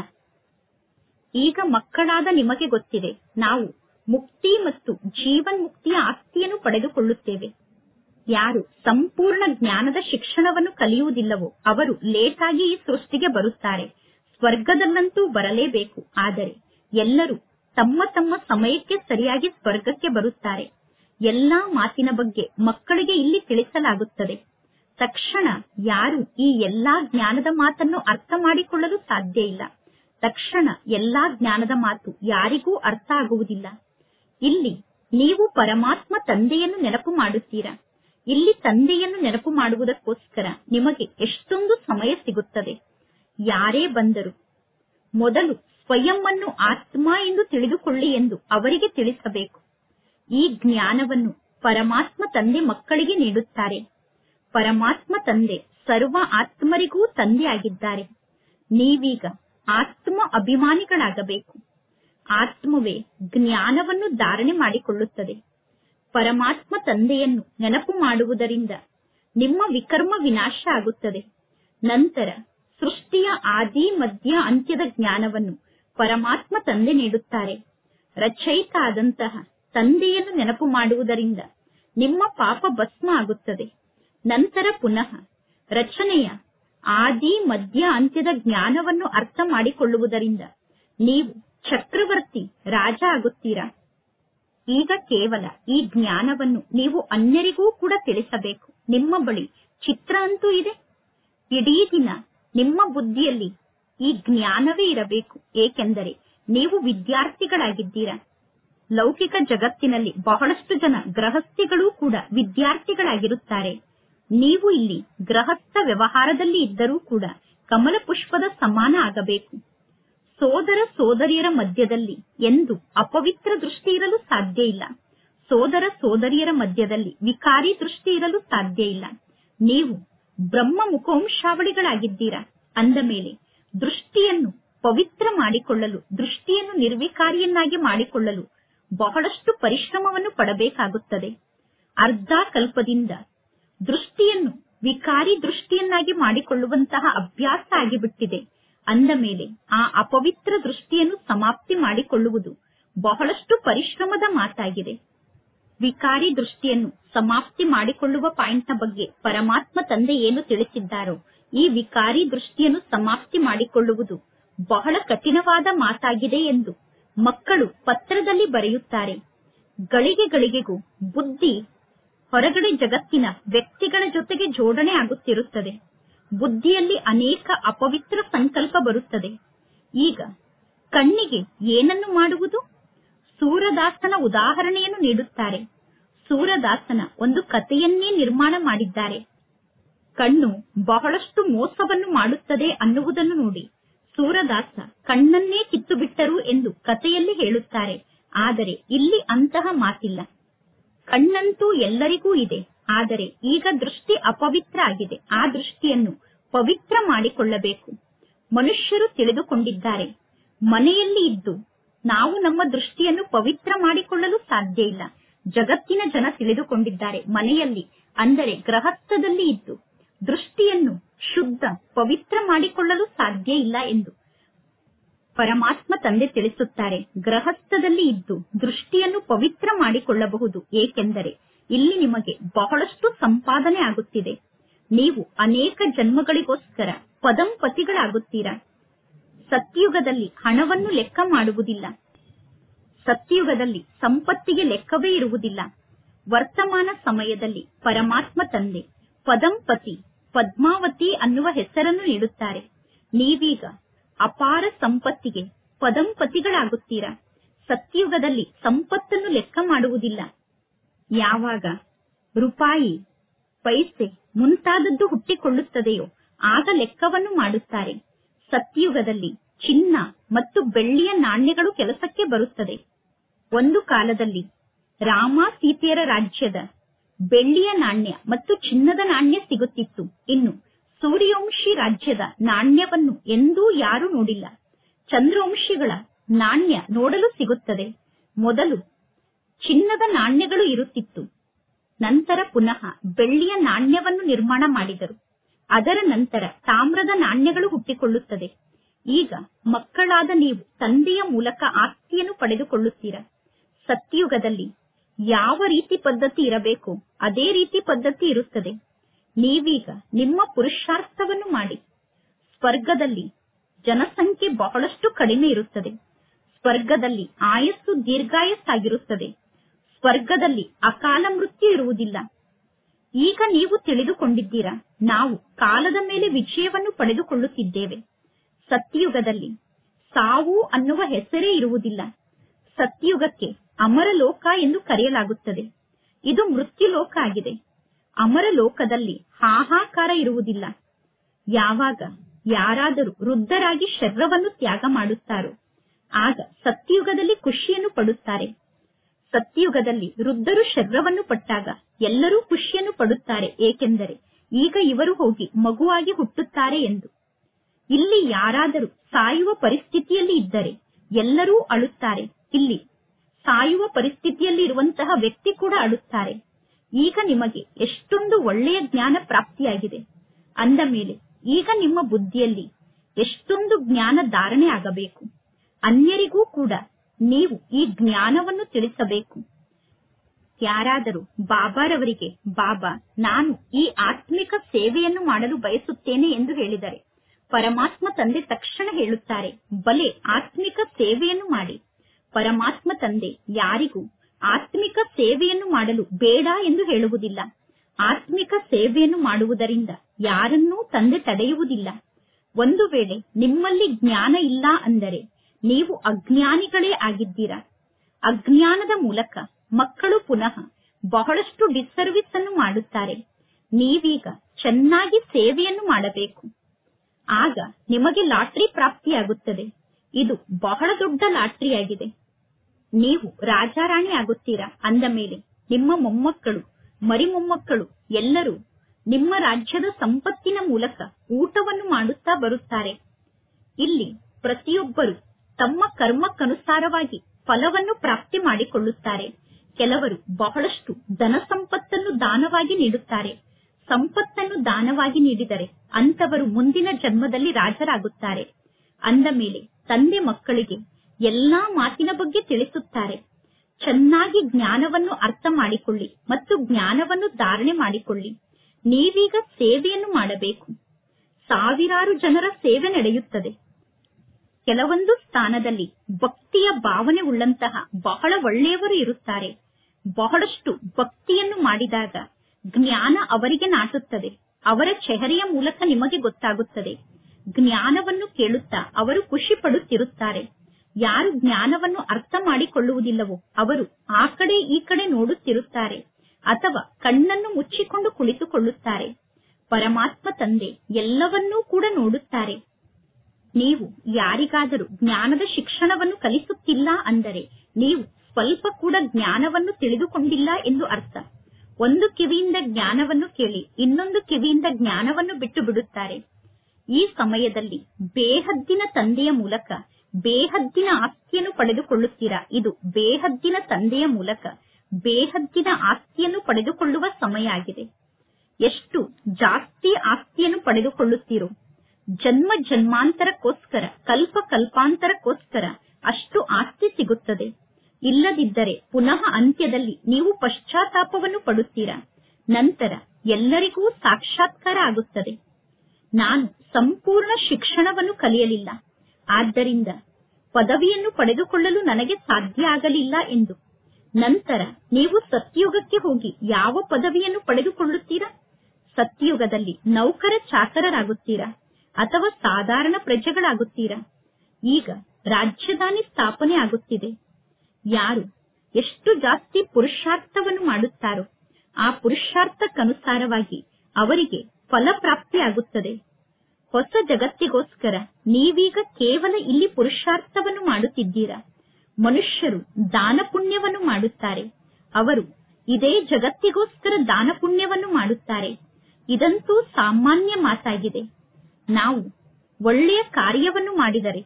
[SPEAKER 1] ಈಗ ಮಕ್ಕಳಾದ ನಿಮಗೆ ಗೊತ್ತಿದೆ, ನಾವು ಮುಕ್ತಿ ಮತ್ತು ಜೀವನ್ ಮುಕ್ತಿಯ ಆಸ್ತಿಯನ್ನು ಪಡೆದುಕೊಳ್ಳುತ್ತೇವೆ. ಯಾರು ಸಂಪೂರ್ಣ ಜ್ಞಾನದ ಶಿಕ್ಷಣವನ್ನು ಕಲಿಯುವುದಿಲ್ಲವೋ ಅವರು ಲೇಟ್ ಆಗಿ ಈ ಸೃಷ್ಟಿಗೆ ಬರುತ್ತಾರೆ. ಸ್ವರ್ಗದಲ್ಲಂತೂ ಬರಲೇಬೇಕು. ಆದರೆ ಎಲ್ಲರೂ ತಮ್ಮ ತಮ್ಮ ಸಮಯಕ್ಕೆ ಸರಿಯಾಗಿ ಸ್ವರ್ಗಕ್ಕೆ ಬರುತ್ತಾರೆ. ಎಲ್ಲಾ ಮಾತಿನ ಬಗ್ಗೆ ಮಕ್ಕಳಿಗೆ ಇಲ್ಲಿ ತಿಳಿಸಲಾಗುತ್ತದೆ. ತಕ್ಷಣ ಯಾರು ಈ ಎಲ್ಲಾ ಜ್ಞಾನದ ಮಾತನ್ನು ಅರ್ಥ ಮಾಡಿಕೊಳ್ಳಲು ಸಾಧ್ಯ ಇಲ್ಲ. ತಕ್ಷಣ ಎಲ್ಲಾ ಜ್ಞಾನದ ಮಾತು ಯಾರಿಗೂ ಅರ್ಥ ಆಗುವುದಿಲ್ಲ. ಇಲ್ಲಿ ನೀವು ಪರಮಾತ್ಮ ತಂದೆಯನ್ನು ನೆನಪು ಮಾಡುತ್ತೀರಾ. ಇಲ್ಲಿ ತಂದೆಯನ್ನು ನೆನಪು ಮಾಡುವುದಕ್ಕೋಸ್ಕರ ನಿಮಗೆ ಎಷ್ಟೊಂದು ಸಮಯ ಸಿಗುತ್ತದೆ. ಯಾರೇ ಬಂದರು ಮೊದಲು ಸ್ವಯಂ ಅನ್ನು ಆತ್ಮ ಎಂದು ತಿಳಿದುಕೊಳ್ಳಿ ಎಂದು ಅವರಿಗೆ ತಿಳಿಸಬೇಕು. ಈ ಜ್ಞಾನವನ್ನು ಪರಮಾತ್ಮ ತಂದೆ ಮಕ್ಕಳಿಗೆ ನೀಡುತ್ತಾರೆ. ಪರಮಾತ್ಮ ತಂದೆ ಸರ್ವ ಆತ್ಮರಿಗೂ ತಂದೆ ಆಗಿದ್ದಾರೆ. ನೀವೀಗ ಆತ್ಮ ಅಭಿಮಾನಿಗಳಾಗಬೇಕು. ಆತ್ಮವೇ ಜ್ಞಾನವನ್ನು ಧಾರಣೆ ಮಾಡಿಕೊಳ್ಳುತ್ತದೆ. ಪರಮಾತ್ಮ ತಂದೆಯನ್ನು ನೆನಪು ಮಾಡುವುದರಿಂದ ನಿಮ್ಮ ವಿಕರ್ಮ ವಿನಾಶ ಆಗುತ್ತದೆ. ನಂತರ ಸೃಷ್ಟಿಯ ಆದಿ ಮಧ್ಯ ಅಂತ್ಯದ ಜ್ಞಾನವನ್ನು ಪರಮಾತ್ಮ ತಂದೆ ನೀಡುತ್ತಾರೆ. ರಚಯಿತ ಆದಂತಹ ತಂದೆಯನ್ನು ನೆನಪು ಮಾಡುವುದರಿಂದ ನಿಮ್ಮ ಪಾಪ ಭಸ್ಮ ಆಗುತ್ತದೆ. ನಂತರ ಪುನಃ ರಚನೆಯ ಆದಿ ಮಧ್ಯ ಅಂತ್ಯದ ಜ್ಞಾನವನ್ನು ಅರ್ಥ ಮಾಡಿಕೊಳ್ಳುವುದರಿಂದ ನೀವು ಚಕ್ರವರ್ತಿ ರಾಜ ಆಗುತ್ತೀರಾ. ಈಗ ಕೇವಲ ಈ ಜ್ಞಾನವನ್ನು ನೀವು ಅನ್ಯರಿಗೂ ಕೂಡ ತಿಳಿಸಬೇಕು. ನಿಮ್ಮ ಬಳಿ ಚಿತ್ರ ಅಂತೂ ಇದೆ. ಇಡೀ ದಿನ ನಿಮ್ಮ ಬುದ್ಧಿಯಲ್ಲಿ ಈ ಜ್ಞಾನವೇ ಇರಬೇಕು. ಏಕೆಂದರೆ ನೀವು ವಿದ್ಯಾರ್ಥಿಗಳಾಗಿದ್ದೀರಾ. ಲೌಕಿಕ ಜಗತ್ತಿನಲ್ಲಿ ಬಹಳಷ್ಟು ಜನ ಗೃಹಸ್ಥಿಗಳೂ ಕೂಡ ವಿದ್ಯಾರ್ಥಿಗಳಾಗಿರುತ್ತಾರೆ. ನೀವು ಇಲ್ಲಿ ಗೃಹಸ್ಥ ವ್ಯವಹಾರದಲ್ಲಿ ಇದ್ದರೂ ಕೂಡ ಕಮಲ ಪುಷ್ಪದ ಸಮಾನ ಆಗಬೇಕು. ಸೋದರ ಸೋದರಿಯರ ಮಧ್ಯದಲ್ಲಿ ಎಂದು ಅಪವಿತ್ರ ದೃಷ್ಟಿ ಇರಲು ಸಾಧ್ಯ ಇಲ್ಲ. ಸೋದರ ಸೋದರಿಯರ ಮಧ್ಯದಲ್ಲಿ ವಿಕಾರಿ ದೃಷ್ಟಿ ಇರಲು ಸಾಧ್ಯ ಇಲ್ಲ. ನೀವು ಬ್ರಹ್ಮ ಮುಖವಂಶಾವಳಿಗಳಾಗಿದ್ದೀರಾ. ಅಂದ ಮೇಲೆ ದೃಷ್ಟಿಯನ್ನು ಪವಿತ್ರ ಮಾಡಿಕೊಳ್ಳಲು, ದೃಷ್ಟಿಯನ್ನು ನಿರ್ವಿಕಾರಿಯನ್ನಾಗಿ ಮಾಡಿಕೊಳ್ಳಲು ಬಹಳಷ್ಟು ಪರಿಶ್ರಮವನ್ನು ಪಡಬೇಕಾಗುತ್ತದೆ. ಅರ್ಧ ಕಲ್ಪದಿಂದ ದೃಷ್ಟಿಯನ್ನು ವಿಕಾರಿ ದೃಷ್ಟಿಯನ್ನಾಗಿ ಮಾಡಿಕೊಳ್ಳುವಂತಹ ಅಭ್ಯಾಸ ಆಗಿಬಿಟ್ಟಿದೆ. ಅಂದ ಮೇಲೆ ಆ ಅಪವಿತ್ರ ದೃಷ್ಟಿಯನ್ನು ಸಮಾಪ್ತಿ ಮಾಡಿಕೊಳ್ಳುವುದು ಬಹಳಷ್ಟು ಪರಿಶ್ರಮದ ಮಾತಾಗಿದೆ. ವಿಕಾರಿ ದೃಷ್ಟಿಯನ್ನು ಸಮಾಪ್ತಿ ಮಾಡಿಕೊಳ್ಳುವ ಪಾಯಿಂಟ್ನ ಬಗ್ಗೆ ಪರಮಾತ್ಮ ತಂದೆ ಏನು ತಿಳಿಸಿದ್ದಾರೋ, ಈ ವಿಕಾರಿ ದೃಷ್ಟಿಯನ್ನು ಸಮಾಪ್ತಿ ಮಾಡಿಕೊಳ್ಳುವುದು ಬಹಳ ಕಠಿಣವಾದ ಮಾತಾಗಿದೆ ಎಂದು ಮಕ್ಕಳು ಪತ್ರದಲ್ಲಿ ಬರೆಯುತ್ತಾರೆ. ಗಳಿಗೆ ಗಳಿಗೆಗೂ ಬುದ್ಧಿ ಹೊರಗಡೆ ಜಗತ್ತಿನ ವ್ಯಕ್ತಿಗಳ ಜೊತೆಗೆ ಜೋಡಣೆ ಆಗುತ್ತಿರುತ್ತದೆ. ಬುದ್ಧಿಯಲ್ಲಿ ಅನೇಕ ಅಪವಿತ್ರ ಸಂಕಲ್ಪ ಬರುತ್ತದೆ. ಈಗ ಕಣ್ಣಿಗೆ ಏನನ್ನು ಮಾಡುವುದು? ಸೂರದಾಸನ ಉದಾಹರಣೆಯನ್ನು ನೀಡುತ್ತಾರೆ. ಸೂರದಾಸನ ಒಂದು ಕಥೆಯನ್ನೇ ನಿರ್ಮಾಣ ಮಾಡಿದ್ದಾರೆ. ಕಣ್ಣು ಬಹಳಷ್ಟು ಮೋಸವನ್ನು ಮಾಡುತ್ತದೆ ಅನ್ನುವುದನ್ನು ನೋಡಿ ಸೂರದಾಸ ಕಣ್ಣನ್ನೇ ಕಿತ್ತು ಬಿಟ್ಟರು ಎಂದು ಕಥೆಯಲ್ಲಿ ಹೇಳುತ್ತಾರೆ. ಆದರೆ ಇಲ್ಲಿ ಅಂತಹ ಮಾತಿಲ್ಲ. ಕಣ್ಣಂತೂ ಎಲ್ಲರಿಗೂ ಇದೆ. ಆದರೆ ಈಗ ದೃಷ್ಟಿ ಅಪವಿತ್ರ ಆಗಿದೆ. ಆ ದೃಷ್ಟಿಯನ್ನು ಪವಿತ್ರ ಮಾಡಿಕೊಳ್ಳಬೇಕು. ಮನುಷ್ಯರು ತಿಳಿದುಕೊಂಡಿದ್ದಾರೆ, ಮನೆಯಲ್ಲಿ ಇದ್ದು ನಾವು ನಮ್ಮ ದೃಷ್ಟಿಯನ್ನು ಪವಿತ್ರ ಮಾಡಿಕೊಳ್ಳಲು ಸಾಧ್ಯ ಇಲ್ಲ. ಜಗತ್ತಿನ ಜನ ತಿಳಿದುಕೊಂಡಿದ್ದಾರೆ, ಮನೆಯಲ್ಲಿ ಅಂದರೆ ಗೃಹಸ್ಥದಲ್ಲಿ ಇದ್ದು ದೃಷ್ಟಿಯನ್ನು ಶುದ್ಧ ಪವಿತ್ರ ಮಾಡಿಕೊಳ್ಳಲು ಸಾಧ್ಯ ಇಲ್ಲ ಎಂದು ಪರಮಾತ್ಮ ತಂದೆ ತಿಳಿಸುತ್ತಾರೆ. ಗೃಹಸ್ಥದಲ್ಲಿ ಇದ್ದು ದೃಷ್ಟಿಯನ್ನು ಪವಿತ್ರ ಮಾಡಿಕೊಳ್ಳಬಹುದು. ಏಕೆಂದರೆ ಇಲ್ಲಿ ನಿಮಗೆ ಬಹಳಷ್ಟು ಸಂಪಾದನೆ ಆಗುತ್ತಿದೆ. ನೀವು ಅನೇಕ ಜನ್ಮಗಳಿಗೋಸ್ಕರ ಪದಂಪತಿಗಳಾಗುತ್ತೀರಾ. ಸತ್ಯುಗದಲ್ಲಿ ಹಣವನ್ನು ಲೆಕ್ಕ ಮಾಡುವುದಿಲ್ಲ. ಸತ್ಯುಗದಲ್ಲಿ ಸಂಪತ್ತಿಗೆ ಲೆಕ್ಕವೇ ಇರುವುದಿಲ್ಲ. ವರ್ತಮಾನ ಸಮಯದಲ್ಲಿ ಪರಮಾತ್ಮ ತಂದೆ ಪದಂಪತಿ ಪದ್ಮಾವತಿ ಅನ್ನುವ ಹೆಸರನ್ನು ನೀಡುತ್ತಾರೆ. ನೀವೀಗ ಅಪಾರ ಸಂಪತ್ತಿಗೆ ಪದಂಪತಿಗಳಾಗುತ್ತೀರಾ. ಸತ್ಯುಗದಲ್ಲಿ ಸಂಪತ್ತನ್ನು ಲೆಕ್ಕ ಮಾಡುವುದಿಲ್ಲ. ಯಾವಾಗ ರೂಪಾಯಿ ಪೈಸೆ ಮುಂತಾದದ್ದು ಹುಟ್ಟಿಕೊಳ್ಳುತ್ತದೆಯೋ ಆಗ ಲೆಕ್ಕವನ್ನು ಮಾಡುತ್ತಾರೆ. ಸತ್ಯುಗದಲ್ಲಿ ಚಿನ್ನ ಮತ್ತು ಬೆಳ್ಳಿಯ ನಾಣ್ಯಗಳು ಕೆಲಸಕ್ಕೆ ಬರುತ್ತದೆ. ಒಂದು ಕಾಲದಲ್ಲಿ ರಾಮ ಸೀತೆಯರ ರಾಜ್ಯದ ಬೆಳ್ಳಿಯ ನಾಣ್ಯ ಮತ್ತು ಚಿನ್ನದ ನಾಣ್ಯ ಸಿಗುತ್ತಿತ್ತು. ಇನ್ನು ಸೂರ್ಯವಂಶಿ ರಾಜ್ಯದ ನಾಣ್ಯವನ್ನು ಎಂದೂ ಯಾರೂ ನೋಡಿಲ್ಲ. ಚಂದ್ರವಂಶಿಗಳ ನಾಣ್ಯ ನೋಡಲು ಸಿಗುತ್ತದೆ. ಮೊದಲು ಚಿನ್ನದ ನಾಣ್ಯಗಳು ಇರುತ್ತಿತ್ತು. ನಂತರ ಪುನಃ ಬೆಳ್ಳಿಯ ನಾಣ್ಯವನ್ನು ನಿರ್ಮಾಣ ಮಾಡಿದರು. ಅದರ ನಂತರ ತಾಮ್ರದ ನಾಣ್ಯಗಳು ಹುಟ್ಟಿಕೊಳ್ಳುತ್ತದೆ. ಈಗ ಮಕ್ಕಳಾದ ನೀವು ತಂದೆಯ ಮೂಲಕ ಆಸ್ತಿಯನ್ನು ಪಡೆದುಕೊಳ್ಳುತ್ತೀರಾ. ಸತ್ಯುಗದಲ್ಲಿ ಯಾವ ರೀತಿ ಪದ್ಧತಿ ಇರಬೇಕೋ ಅದೇ ರೀತಿ ಪದ್ಧತಿ ಇರುತ್ತದೆ. ನೀವೀಗ ನಿಮ್ಮ ಪುರುಷಾರ್ಥವನ್ನು ಮಾಡಿ. ಸ್ವರ್ಗದಲ್ಲಿ ಜನಸಂಖ್ಯೆ ಬಹಳಷ್ಟು ಕಡಿಮೆ ಇರುತ್ತದೆ. ಸ್ವರ್ಗದಲ್ಲಿ ಆಯಸ್ಸು ದೀರ್ಘಾಯಸ್ಸಾಗಿರುತ್ತದೆ. ಸ್ವರ್ಗದಲ್ಲಿ ಅಕಾಲ ಮೃತ್ಯು ಇರುವುದಿಲ್ಲ. ಈಗ ನೀವು ತಿಳಿದುಕೊಂಡಿದ್ದೀರಾ, ನಾವು ಕಾಲದ ಮೇಲೆ ವಿಜಯವನ್ನು ಪಡೆದುಕೊಳ್ಳುತ್ತಿದ್ದೇವೆ. ಸತ್ಯುಗದಲ್ಲಿ ಸಾವು ಅನ್ನುವ ಹೆಸರೇ ಇರುವುದಿಲ್ಲ. ಸತ್ಯುಗಕ್ಕೆ ಅಮರಲೋಕ ಎಂದು ಕರೆಯಲಾಗುತ್ತದೆ. ಇದು ಮೃತ್ಯುಲೋಕ ಆಗಿದೆ. ಅಮರಲೋಕದಲ್ಲಿ ಹಾಹಾಕಾರ ಇರುವುದಿಲ್ಲ. ಯಾವಾಗ ಯಾರಾದರೂ ವೃದ್ಧರಾಗಿ ಶರೀರವನ್ನು ತ್ಯಾಗ ಮಾಡುತ್ತಾರೋ ಆಗ ಸತ್ಯುಗದಲ್ಲಿ ಖುಷಿಯನ್ನು ಪಡುತ್ತಾರೆ. ಸತ್ಯುಗದಲ್ಲಿ ವೃದ್ಧರು ಶರೀರವನ್ನು ಪಟ್ಟಾಗ ಎಲ್ಲರೂ ಖುಷಿಯನ್ನು ಪಡುತ್ತಾರೆ. ಏಕೆಂದರೆ ಈಗ ಇವರು ಹೋಗಿ ಮಗುವಾಗಿ ಹುಟ್ಟುತ್ತಾರೆ ಎಂದು. ಇಲ್ಲಿ ಯಾರಾದರೂ ಸಾಯುವ ಪರಿಸ್ಥಿತಿಯಲ್ಲಿ ಇದ್ದರೆ ಎಲ್ಲರೂ ಅಳುತ್ತಾರೆ. ಇಲ್ಲಿ ಸಾಯುವ ಪರಿಸ್ಥಿತಿಯಲ್ಲಿ ಇರುವಂತಹ ವ್ಯಕ್ತಿ ಕೂಡ ಅಳುತ್ತಾರೆ. ಈಗ ನಿಮಗೆ ಎಷ್ಟೊಂದು ಒಳ್ಳೆಯ ಜ್ಞಾನ ಪ್ರಾಪ್ತಿಯಾಗಿದೆ. ಅಂದ ಮೇಲೆ ಈಗ ನಿಮ್ಮ ಬುದ್ಧಿಯಲ್ಲಿ ಎಷ್ಟೊಂದು ಜ್ಞಾನ ಧಾರಣೆ ಆಗಬೇಕು. ಅನ್ಯರಿಗೂ ಕೂಡ ನೀವು ಈ ಜ್ಞಾನವನ್ನು ತಿಳಿಸಬೇಕು. ಯಾರಾದರೂ ಬಾಬಾರವರಿಗೆ, ಬಾಬಾ ನಾನು ಈ ಆತ್ಮಿಕ ಸೇವೆಯನ್ನು ಮಾಡಲು ಬಯಸುತ್ತೇನೆ ಎಂದು ಹೇಳಿದರೆ ಪರಮಾತ್ಮ ತಂದೆ ತಕ್ಷಣ ಹೇಳುತ್ತಾರೆ, ಬಲೆ ಆತ್ಮಿಕ ಸೇವೆಯನ್ನು ಮಾಡಿ. ಪರಮಾತ್ಮ ತಂದೆ ಯಾರಿಗೂ ಆತ್ಮಿಕ ಸೇವೆಯನ್ನು ಮಾಡಲು ಬೇಡ ಎಂದು ಹೇಳುವುದಿಲ್ಲ. ಆತ್ಮಿಕ ಸೇವೆಯನ್ನು ಮಾಡುವುದರಿಂದ ಯಾರನ್ನೂ ತಂದೆ ತಡೆಯುವುದಿಲ್ಲ. ಒಂದು ವೇಳೆ ನಿಮ್ಮಲ್ಲಿ ಜ್ಞಾನ ಇಲ್ಲ ಅಂದರೆ ನೀವು ಅಜ್ಞಾನಿಗಳೇ ಆಗಿದ್ದೀರಾ. ಅಜ್ಞಾನದ ಮೂಲಕ ಮಕ್ಕಳು ಪುನಃ ಬಹಳಷ್ಟು ಡಿಸ್ಸರ್ವಿಸ್ ಅನ್ನು ಮಾಡುತ್ತಾರೆ. ನೀವೀಗ ಚೆನ್ನಾಗಿ ಸೇವೆಯನ್ನು ಮಾಡಬೇಕು. ಆಗ ನಿಮಗೆ ಲಾಟರಿ ಪ್ರಾಪ್ತಿಯಾಗುತ್ತದೆ. ಇದು ಬಹಳ ದೊಡ್ಡ ಲಾಟರಿಯಾಗಿದೆ. ನೀವು ರಾಜಾರಾಣಿ ಆಗುತ್ತೀರಾ. ಅಂದ ಮೇಲೆ ನಿಮ್ಮ ಮೊಮ್ಮಕ್ಕಳು, ಮರಿ ಮೊಮ್ಮಕ್ಕಳು ಎಲ್ಲರೂ ನಿಮ್ಮ ರಾಜ್ಯದ ಸಂಪತ್ತಿನ ಮೂಲಕ ಊಟವನ್ನು ಮಾಡುತ್ತಾ ಬರುತ್ತಾರೆ. ಇಲ್ಲಿ ಪ್ರತಿಯೊಬ್ಬರು ತಮ್ಮ ಕರ್ಮಕ್ಕನುಸಾರವಾಗಿ ಫಲವನ್ನು ಪ್ರಾಪ್ತಿ ಮಾಡಿಕೊಳ್ಳುತ್ತಾರೆ. ಕೆಲವರು ಬಹಳಷ್ಟು ಧನ ಸಂಪತ್ತನ್ನು ದಾನವಾಗಿ ನೀಡುತ್ತಾರೆ. ಸಂಪತ್ತನ್ನು ದಾನವಾಗಿ ನೀಡಿದರೆ ಅಂತವರು ಮುಂದಿನ ಜನ್ಮದಲ್ಲಿ ರಾಜರಾಗುತ್ತಾರೆ. ಅಂದ ಮೇಲೆ ತಂದೆ ಮಕ್ಕಳಿಗೆ ಎಲ್ಲಾ ಮಾತಿನ ಬಗ್ಗೆ ತಿಳಿಸುತ್ತಾರೆ. ಚೆನ್ನಾಗಿ ಜ್ಞಾನವನ್ನು ಅರ್ಥ ಮಾಡಿಕೊಳ್ಳಿ ಮತ್ತು ಜ್ಞಾನವನ್ನು ಧಾರಣೆ ಮಾಡಿಕೊಳ್ಳಿ. ನೀವೀಗ ಸೇವೆಯನ್ನು ಮಾಡಬೇಕು. ಸಾವಿರಾರು ಜನರ ಸೇವೆ ನಡೆಯುತ್ತದೆ. ಕೆಲವೊಂದು ಸ್ಥಾನದಲ್ಲಿ ಭಕ್ತಿಯ ಭಾವನೆ ಉಳ್ಳಂತಹ ಬಹಳ ಒಳ್ಳೆಯವರು ಇರುತ್ತಾರೆ. ಬಹಳಷ್ಟು ಭಕ್ತಿಯನ್ನು ಮಾಡಿದಾಗ ಜ್ಞಾನ ಅವರಿಗೆ ನಾಟುತ್ತದೆ. ಅವರ ಚೆಹರೆಯ ಮೂಲಕ ನಿಮಗೆ ಗೊತ್ತಾಗುತ್ತದೆ. ಜ್ಞಾನವನ್ನು ಕೇಳುತ್ತಾ ಅವರು ಖುಷಿ ಪಡುತ್ತಿರುತ್ತಾರೆ. ಯಾರು ಜ್ಞಾನವನ್ನು ಅರ್ಥ ಮಾಡಿಕೊಳ್ಳುವುದಿಲ್ಲವೋ ಅವರು ಆ ಕಡೆ ಈ ಕಡೆ ನೋಡುತ್ತಿರುತ್ತಾರೆ ಅಥವಾ ಕಣ್ಣನ್ನು ಮುಚ್ಚಿಕೊಂಡು ಕುಳಿತುಕೊಳ್ಳುತ್ತಾರೆ. ಪರಮಾತ್ಮ ತಂದೆ ಎಲ್ಲವನ್ನೂ ಕೂಡ ನೋಡುತ್ತಾರೆ. ನೀವು ಯಾರಿಗಾದರೂ ಜ್ಞಾನದ ಶಿಕ್ಷಣವನ್ನು ಕಲಿಸುತ್ತಿಲ್ಲ ಅಂದರೆ ನೀವು ಸ್ವಲ್ಪ ಕೂಡ ಜ್ಞಾನವನ್ನು ತಿಳಿದುಕೊಂಡಿಲ್ಲ ಎಂದು ಅರ್ಥ. ಒಂದು ಕಿವಿಯಿಂದ ಜ್ಞಾನವನ್ನು ಕೇಳಿ ಇನ್ನೊಂದು ಕಿವಿಯಿಂದ ಜ್ಞಾನವನ್ನು ಬಿಟ್ಟು ಬಿಡುತ್ತಾರೆ. ಈ ಸಮಯದಲ್ಲಿ ಬೇಹದ್ದಿನ ತಂದೆಯ ಮೂಲಕ ಬೇಹದ್ದಿನ ಆಸ್ತಿಯನ್ನು ಪಡೆದುಕೊಳ್ಳುತ್ತೀರಾ. ಇದು ಬೇಹದ್ದಿನ ತಂದೆಯ ಮೂಲಕ ಬೇಹದ್ದಿನ ಆಸ್ತಿಯನ್ನು ಪಡೆದುಕೊಳ್ಳುವ ಸಮಯ ಆಗಿದೆ. ಎಷ್ಟು ಜಾಸ್ತಿ ಆಸ್ತಿಯನ್ನು ಪಡೆದುಕೊಳ್ಳುತ್ತೀರೋ, ಜನ್ಮ ಜನ್ಮಾಂತರಕ್ಕೋಸ್ಕರ, ಕಲ್ಪ ಕಲ್ಪಾಂತರಕ್ಕೋಸ್ಕರ ಅಷ್ಟು ಆಸ್ತಿ ಸಿಗುತ್ತದೆ. ಇಲ್ಲದಿದ್ದರೆ ಪುನಃ ಅಂತ್ಯದಲ್ಲಿ ನೀವು ಪಶ್ಚಾತ್ತಾಪವನ್ನು ಪಡುತ್ತೀರಾ. ನಂತರ ಎಲ್ಲರಿಗೂ ಸಾಕ್ಷಾತ್ಕಾರ ಆಗುತ್ತದೆ. ನಾನು ಸಂಪೂರ್ಣ ಶಿಕ್ಷಣವನ್ನು ಕಲಿಯಲಿಲ್ಲ, ಆದ್ದರಿಂದ ಪದವಿಯನ್ನು ಪಡೆದುಕೊಳ್ಳಲು ನನಗೆ ಸಾಧ್ಯ ಆಗಲಿಲ್ಲ ಎಂದು. ನಂತರ ನೀವು ಸತ್ಯುಗಕ್ಕೆ ಹೋಗಿ ಯಾವ ಪದವಿಯನ್ನು ಪಡೆದುಕೊಳ್ಳುತ್ತೀರಾ? ಸತ್ಯುಗದಲ್ಲಿ ನೌಕರ ಚಾಕರರಾಗುತ್ತೀರಾ ಅಥವಾ ಸಾಧಾರಣ ಪ್ರಜೆಗಳಾಗುತ್ತೀರಾ? ಈಗ ರಾಜಧಾನಿ ಸ್ಥಾಪನೆ ಆಗುತ್ತಿದೆ. ಯಾರು ಎಷ್ಟು ಜಾಸ್ತಿ ಪುರುಷಾರ್ಥವನ್ನು ಮಾಡುತ್ತಾರೋ ಆ ಪುರುಷಾರ್ಥಕ್ಕನುಸಾರವಾಗಿ ಅವರಿಗೆ ಫಲಪ್ರಾಪ್ತಿಯಾಗುತ್ತದೆ. ಹೊಸ ಜಗತ್ತಿಗೋಸ್ಕರ ನೀವೀಗ ಕೇವಲ ಇಲ್ಲಿ ಪುರುಷಾರ್ಥವನ್ನು ಮಾಡುತ್ತಿದ್ದೀರಾ. ಮನುಷ್ಯರು ದಾನ ಪುಣ್ಯವನ್ನು ಮಾಡುತ್ತಾರೆ. ಅವರು ಇದೇ ಜಗತ್ತಿಗೋಸ್ಕರ ದಾನ ಪುಣ್ಯವನ್ನು ಮಾಡುತ್ತಾರೆ. ಇದಂತೂ ಸಾಮಾನ್ಯ ಮಾತಾಗಿದೆ. ನಾವು ಒಳ್ಳೆಯ ಕಾರ್ಯವನ್ನು ಮಾಡಿದರೆ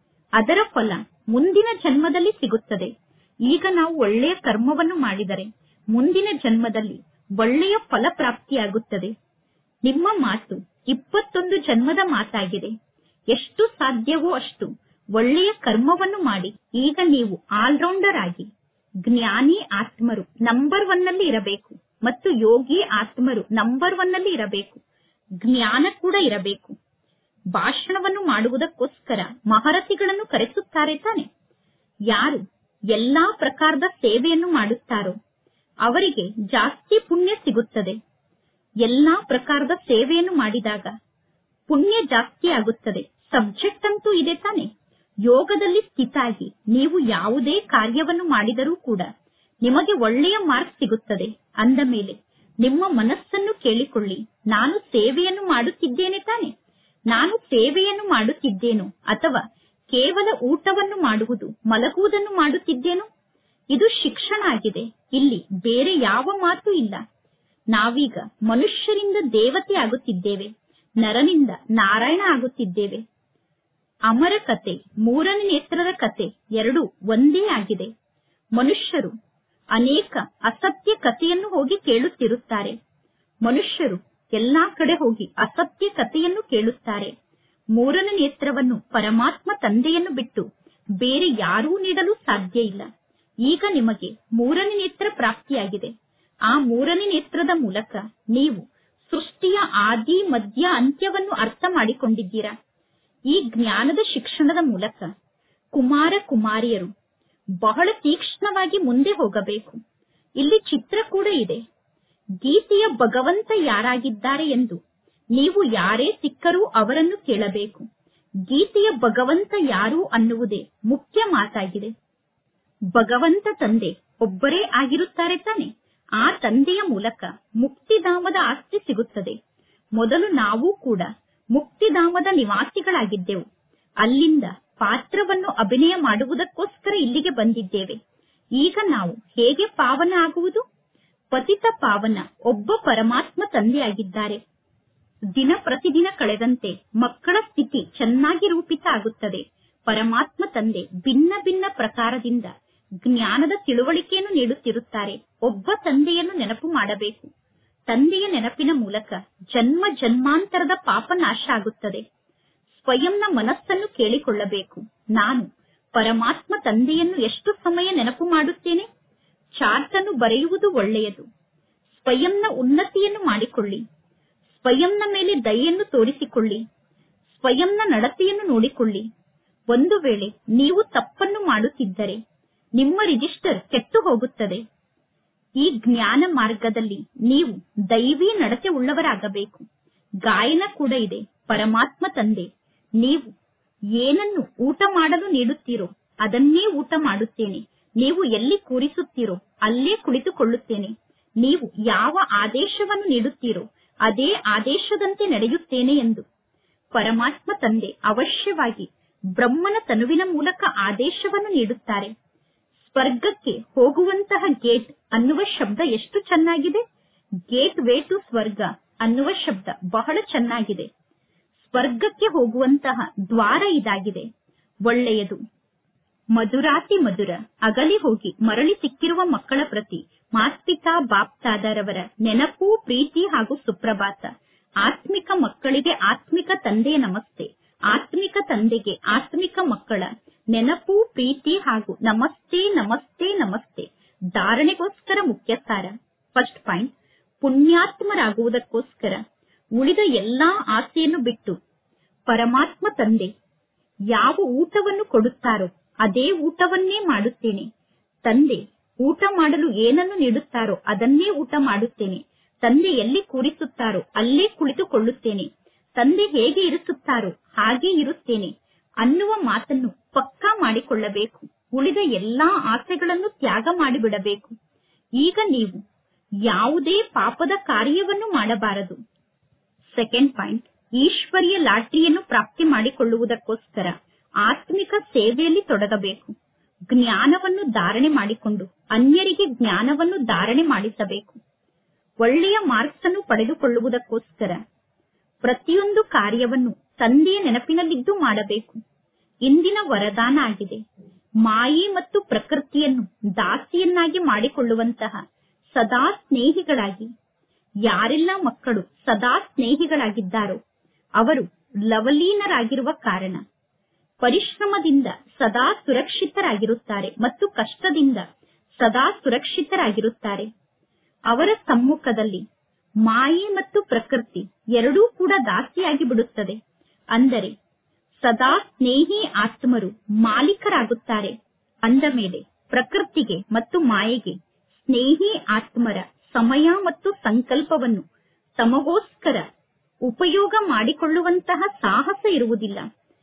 [SPEAKER 1] ಅದರ ಫಲ ಮುಂದಿನ ಜನ್ಮದಲ್ಲಿ ಸಿಗುತ್ತದೆ. ಈಗ ನಾವು ಒಳ್ಳೆಯ ಕರ್ಮವನ್ನು ಮಾಡಿದರೆ ಮುಂದಿನ ಜನ್ಮದಲ್ಲಿ ಒಳ್ಳೆಯ ಫಲ ಪ್ರಾಪ್ತಿಯಾಗುತ್ತದೆ. ನಿಮ್ಮ ಮಾತು ಇಪ್ಪತ್ತೊಂದು ಜನ್ಮದ ಮಾತಾಗಿದೆ. ಎಷ್ಟು ಸಾಧ್ಯವೋ ಅಷ್ಟು ಒಳ್ಳೆಯ ಕರ್ಮವನ್ನು ಮಾಡಿ. ಈಗ ನೀವು ಆಲ್ರೌಂಡರ್ ಆಗಿ ಜ್ಞಾನಿ ಆತ್ಮರು ನಂಬರ್ ಒನ್ ನಲ್ಲಿ ಇರಬೇಕು ಮತ್ತು ಯೋಗಿ ಆತ್ಮರು ನಂಬರ್ ಒನ್ ನಲ್ಲಿ ಇರಬೇಕು. ಜ್ಞಾನ ಕೂಡ ಇರಬೇಕು. ಭಾಷಣವನ್ನು ಮಾಡುವುದಕ್ಕೋಸ್ಕರ ಮಹರಥಿಗಳನ್ನು ಕರೆಸುತ್ತಾರೆ ತಾನೆ. ಯಾರು ಎಲ್ಲಾ ಪ್ರಕಾರದ ಸೇವೆಯನ್ನು ಮಾಡುತ್ತಾರೋ ಅವರಿಗೆ ಜಾಸ್ತಿ ಪುಣ್ಯ ಸಿಗುತ್ತದೆ. ಎಲ್ಲಾ ಪ್ರಕಾರದ ಸೇವೆಯನ್ನು ಮಾಡಿದಾಗ ಪುಣ್ಯ ಜಾಸ್ತಿ ಆಗುತ್ತದೆ. ಸಬ್ಜೆಕ್ಟ್ ಅಂತೂ ಇದೆ ತಾನೆ. ಯೋಗದಲ್ಲಿ ಸ್ಥಿತಾಗಿ ನೀವು ಯಾವುದೇ ಕಾರ್ಯವನ್ನು ಮಾಡಿದರೂ ಕೂಡ ನಿಮಗೆ ಒಳ್ಳೆಯ ಮಾರ್ಕ್ ಸಿಗುತ್ತದೆ. ಅಂದ ಮೇಲೆ ನಿಮ್ಮ ಮನಸ್ಸನ್ನು ಕೇಳಿಕೊಳ್ಳಿ, ನಾನು ಸೇವೆಯನ್ನು ಮಾಡುತ್ತಿದ್ದೇನೆ ತಾನೆ. ನಾನು ಸೇವೆಯನ್ನು ಮಾಡುತ್ತಿದ್ದೇನೋ ಅಥವಾ ಕೇವಲ ಊಟವನ್ನು ಮಾಡುವುದು ಮಲಗುವುದನ್ನು ಮಾಡುತ್ತಿದ್ದೇನೋ? ಇದು ಶಿಕ್ಷಣ ಆಗಿದೆ. ಇಲ್ಲಿ ಬೇರೆ ಯಾವ ಮಾತು ಇಲ್ಲ. ನಾವೀಗ ಮನುಷ್ಯರಿಂದ ದೇವತೆ ಆಗುತ್ತಿದ್ದೇವೆ, ನರನಿಂದ ನಾರಾಯಣ ಆಗುತ್ತಿದ್ದೇವೆ. ಅಮರ ಕತೆ, ಮೂರನೇ ನೇತ್ರದ ಕತೆ ಎರಡೂ ಒಂದೇ ಆಗಿದೆ. ಮನುಷ್ಯರು ಅನೇಕ ಅಸತ್ಯ ಕಥೆಯನ್ನು ಹೋಗಿ ಕೇಳುತ್ತಿರುತ್ತಾರೆ. ಮನುಷ್ಯರು ಎಲ್ಲಾ ಕಡೆ ಹೋಗಿ ಅಸತ್ಯ ಕಥೆಯನ್ನು ಕೇಳುತ್ತಾರೆ. ಮೂರನೇ ನೇತ್ರವನ್ನು ಪರಮಾತ್ಮ ತಂದೆಯನ್ನು ಬಿಟ್ಟು ಬೇರೆ ಯಾರೂ ನೀಡಲು ಸಾಧ್ಯ ಇಲ್ಲ. ಈಗ ನಿಮಗೆ ಮೂರನೇ ನೇತ್ರ ಪ್ರಾಪ್ತಿಯಾಗಿದೆ. ಆ ಮೂರನೇ ನೇತ್ರದ ಮೂಲಕ ನೀವು ಸೃಷ್ಟಿಯ ಆದಿ ಮಧ್ಯ ಅಂತ್ಯವನ್ನು ಅರ್ಥ ಮಾಡಿಕೊಂಡಿದ್ದೀರಾ. ಈ ಜ್ಞಾನದ ಶಿಕ್ಷಣದ ಮೂಲಕ ಕುಮಾರ ಕುಮಾರಿಯರು ಬಹಳ ತೀಕ್ಷ್ಣವಾಗಿ ಮುಂದೆ ಹೋಗಬೇಕು. ಇಲ್ಲಿ ಚಿತ್ರ ಕೂಡ ಇದೆ. ಗೀತೆಯ ಭಗವಂತ ಯಾರಾಗಿದ್ದಾರೆ ಎಂದು ನೀವು ಯಾರೇ ಸಿಕ್ಕರೂ ಅವರನ್ನು ಕೇಳಬೇಕು. ಗೀತೆಯ ಭಗವಂತ ಯಾರು ಅನ್ನುವುದೇ ಮುಖ್ಯ ಮಾತಾಗಿದೆ. ಭಗವಂತ ತಂದೆ ಒಬ್ಬರೇ ಆಗಿರುತ್ತಾರೆ ತಾನೆ. ಆ ತಂದೆಯ ಮೂಲಕ ಮುಕ್ತಿಧಾಮದ ಆಸ್ತಿ ಸಿಗುತ್ತದೆ. ಮೊದಲು ನಾವು ಕೂಡ ಮುಕ್ತಿಧಾಮದ ನಿವಾಸಿಗಳಾಗಿದ್ದೆವು. ಅಲ್ಲಿಂದ ಪಾತ್ರವನ್ನು ಅಭಿನಯ ಮಾಡುವುದಕ್ಕೋಸ್ಕರ ಇಲ್ಲಿಗೆ ಬಂದಿದ್ದೇವೆ. ಈಗ ನಾವು ಹೇಗೆ ಪಾವನ ಆಗುವುದು? ಪತಿತ ಪಾವನ ಒಬ್ಬ ಪರಮಾತ್ಮ ತಂದೆಯಾಗಿದ್ದಾರೆ. ದಿನ ಪ್ರತಿದಿನ ಕಳೆದಂತೆ ಮಕ್ಕಳ ಸ್ಥಿತಿ ಚೆನ್ನಾಗಿ ರೂಪಿತ ಆಗುತ್ತದೆ. ಪರಮಾತ್ಮ ತಂದೆ ಭಿನ್ನ ಭಿನ್ನ ಪ್ರಕಾರದಿಂದ ಜ್ಞಾನದ ತಿಳುವಳಿಕೆಯನ್ನು ನೀಡುತ್ತಿರುತ್ತಾರೆ. ಒಬ್ಬ ತಂದೆಯನ್ನು ನೆನಪು ಮಾಡಬೇಕು. ತಂದೆಯ ನೆನಪಿನ ಮೂಲಕ ಜನ್ಮ ಜನ್ಮಾಂತರದ ಪಾಪ ನಾಶ ಆಗುತ್ತದೆ. ಸ್ವಯಂನ ಮನಸ್ಸನ್ನು ಕೇಳಿಕೊಳ್ಳಬೇಕು. ನಾನು ಪರಮಾತ್ಮ ತಂದೆಯನ್ನು ಎಷ್ಟು ಸಮಯ ನೆನಪು ಮಾಡುತ್ತೇನೆ? ಚಾರ್ಟ್ ಅನ್ನು ಬರೆಯುವುದು ಒಳ್ಳೆಯದು. ಸ್ವಯಂನ ಉನ್ನತಿಯನ್ನು ಮಾಡಿಕೊಳ್ಳಿ. ಸ್ವಯಂನ ಮೇಲೆ ದಯೆಯನ್ನು ತೋರಿಸಿಕೊಳ್ಳಿ. ಸ್ವಯಂನ ನಡತೆಯನ್ನು ನೋಡಿಕೊಳ್ಳಿ. ಒಂದು ವೇಳೆ ನೀವು ತಪ್ಪನ್ನು ಮಾಡುತ್ತಿದ್ದರೆ ನಿಮ್ಮ ರಿಜಿಸ್ಟರ್ ಕೆಟ್ಟು ಹೋಗುತ್ತದೆ. ಈ ಜ್ಞಾನ ಮಾರ್ಗದಲ್ಲಿ ನೀವು ದೈವಿ ನಡತೆ ಉಳ್ಳವರಾಗಬೇಕು. ಗಾಯನ ಕೂಡ ಇದೆ. ಪರಮಾತ್ಮ ತಂದೆ ನೀವು ಏನನ್ನು ಊಟ ಮಾಡಲು ನೀಡುತ್ತೀರೋ ಅದನ್ನೇ ಊಟ ಮಾಡುತ್ತೇನೆ. ನೀವು ಎಲ್ಲಿ ಕೂರಿಸುತ್ತೀರೋ ಅಲ್ಲೇ ಕುಳಿತುಕೊಳ್ಳುತ್ತೇನೆ. ನೀವು ಯಾವ ಆದೇಶವನ್ನು ನೀಡುತ್ತೀರೋ ಅದೇ ಆದೇಶದಂತೆ ನಡೆಯುತ್ತೇನೆ ಎಂದು ಪರಮಾತ್ಮ ತಂದೆ ಅವಶ್ಯವಾಗಿ ಬ್ರಹ್ಮನ ತನುವಿನ ಮೂಲಕ ಆದೇಶವನ್ನು ನೀಡುತ್ತಾರೆ. ಸ್ವರ್ಗಕ್ಕೆ ಹೋಗುವಂತಹ ಗೇಟ್ ಅನ್ನುವ ಶಬ್ದ ಎಷ್ಟು ಚೆನ್ನಾಗಿದೆ. ಗೇಟ್ ವೇ ಟು ಸ್ವರ್ಗ ಅನ್ನುವ ಶಬ್ದ ಬಹಳ ಚೆನ್ನಾಗಿದೆ. ಸ್ವರ್ಗಕ್ಕೆ ಹೋಗುವಂತಹ ದ್ವಾರ ಇದಾಗಿದೆ. ಒಳ್ಳೆಯದು. ಮಧುರಾತಿ ಮಧುರ ಅಗಲಿ ಹೋಗಿ ಮರಳಿ ಸಿಕ್ಕಿರುವ ಮಕ್ಕಳ ಪ್ರತಿ ಮಾಸ್ಪಿತಾ ಬಾಪ್ತಾದರವರ ನೆನಪು, ಪ್ರೀತಿ ಹಾಗೂ ಸುಪ್ರಭಾತ. ಆತ್ಮಿಕ ಮಕ್ಕಳಿಗೆ ಆತ್ಮಿಕ ತಂದೆಯ ನಮಸ್ತೆ. ಆತ್ಮಿಕ ತಂದೆಗೆ ಆತ್ಮಿಕ ಮಕ್ಕಳ ನೆನಪು, ಪ್ರೀತಿ ಹಾಗೂ ನಮಸ್ತೆ ನಮಸ್ತೆ ನಮಸ್ತೆ. ಧಾರಣೆಗೋಸ್ಕರ ಮುಖ್ಯ ಸಾರ. ಫಸ್ಟ್ ಪಾಯಿಂಟ್, ಪುಣ್ಯಾತ್ಮರಾಗುವುದಕ್ಕೋಸ್ಕರ ಉಳಿದ ಎಲ್ಲಾ ಆಸೆಯನ್ನು ಬಿಟ್ಟು ಪರಮಾತ್ಮ ತಂದೆ ಯಾವ ಊಟವನ್ನು ಕೊಡುತ್ತಾರೋ ಅದೇ ಊಟವನ್ನೇ ಮಾಡುತ್ತೇನೆ. ತಂದೆ ಊಟ ಮಾಡಲು ಏನನ್ನು ನೀಡುತ್ತಾರೋ ಅದನ್ನೇ ಊಟ ಮಾಡುತ್ತೇನೆ. ತಂದೆ ಎಲ್ಲಿ ಕೂರಿಸುತ್ತಾರೋ ಅಲ್ಲೇ ಕುಳಿತುಕೊಳ್ಳುತ್ತೇನೆ. ತಂದೆ ಹೇಗೆ ಇರಿಸುತ್ತಾರೋ ಹಾಗೆ ಇರುತ್ತೇನೆ ಅನ್ನುವ ಮಾತನ್ನು ಪಕ್ಕಾ ಮಾಡಿಕೊಳ್ಳಬೇಕು. ಉಳಿದ ಎಲ್ಲಾ ಆಸೆಗಳನ್ನು ತ್ಯಾಗ ಮಾಡಿಬಿಡಬೇಕು. ಈಗ ನೀವು ಯಾವುದೇ ಪಾಪದ ಕಾರ್ಯವನ್ನು ಮಾಡಬಾರದು. ಸೆಕೆಂಡ್ ಪಾಯಿಂಟ್, ಈಶ್ವರಿಯ ಲಾಟರಿಯನ್ನು ಪ್ರಾಪ್ತಿ ಮಾಡಿಕೊಳ್ಳುವುದಕ್ಕೋಸ್ಕರ ಆತ್ಮಿಕ ಸೇವೆಯಲ್ಲಿ ತೊಡಗಬೇಕು. ಜ್ಞಾನವನ್ನು ಧಾರಣೆ ಮಾಡಿಕೊಂಡು ಅನ್ಯರಿಗೆ ಜ್ಞಾನವನ್ನು ಧಾರಣೆ ಮಾಡಿಸಬೇಕು. ಒಳ್ಳೆಯ ಮಾರ್ಕ್ಸ್ ಅನ್ನು ಪಡೆದುಕೊಳ್ಳುವುದಕ್ಕೋಸ್ಕರ ಪ್ರತಿಯೊಂದು ಕಾರ್ಯವನ್ನು ತಂದೆಯ ನೆನಪಿನಲ್ಲಿದ್ದು ಮಾಡಬೇಕು. ಇಂದಿನ ವರದಾನ ಆಗಿದೆ. ಮಾಯೆ ಮತ್ತು ಪ್ರಕೃತಿಯನ್ನು ದಾಸಿಯನ್ನಾಗಿ ಮಾಡಿಕೊಳ್ಳುವಂತಹ ಸದಾ ಸ್ನೇಹಿಗಳಾಗಿ. ಯಾರೆಲ್ಲ ಮಕ್ಕಳು ಸದಾ ಸ್ನೇಹಿಗಳಾಗಿದ್ದಾರೋ ಅವರು ಲವಲೀನರಾಗಿರುವ ಕಾರಣ ಪರಿಶ್ರಮದಿಂದ ಸದಾ ಸುರಕ್ಷಿತರಾಗಿರುತ್ತಾರೆ ಮತ್ತು ಕಷ್ಟದಿಂದ ಸದಾ ಸುರಕ್ಷಿತರಾಗಿರುತ್ತಾರೆ. ಅವರ ಸಮ್ಮುಖದಲ್ಲಿ ಮಾಯೆ ಮತ್ತು ಪ್ರಕೃತಿ ಎರಡೂ ಕೂಡ ದಾಸಿಯಾಗಿ ಬಿಡುತ್ತದೆ. ಅಂದರೆ ಸದಾ ಸ್ನೇಹಿ ಆತ್ಮರು ಮಾಲೀಕರಾಗುತ್ತಾರೆ. ಅಂದ ಮೇಲೆ ಪ್ರಕೃತಿಗೆ ಮತ್ತು ಮಾಯೆಗೆ ಸ್ನೇಹಿ ಆತ್ಮರ ಸಮಯ ಮತ್ತು ಸಂಕಲ್ಪವನ್ನು ತಮಗೋಸ್ಕರ ಉಪಯೋಗ ಮಾಡಿಕೊಳ್ಳುವಂತಹ ಸಾಹಸ ಇರುವುದಿಲ್ಲ.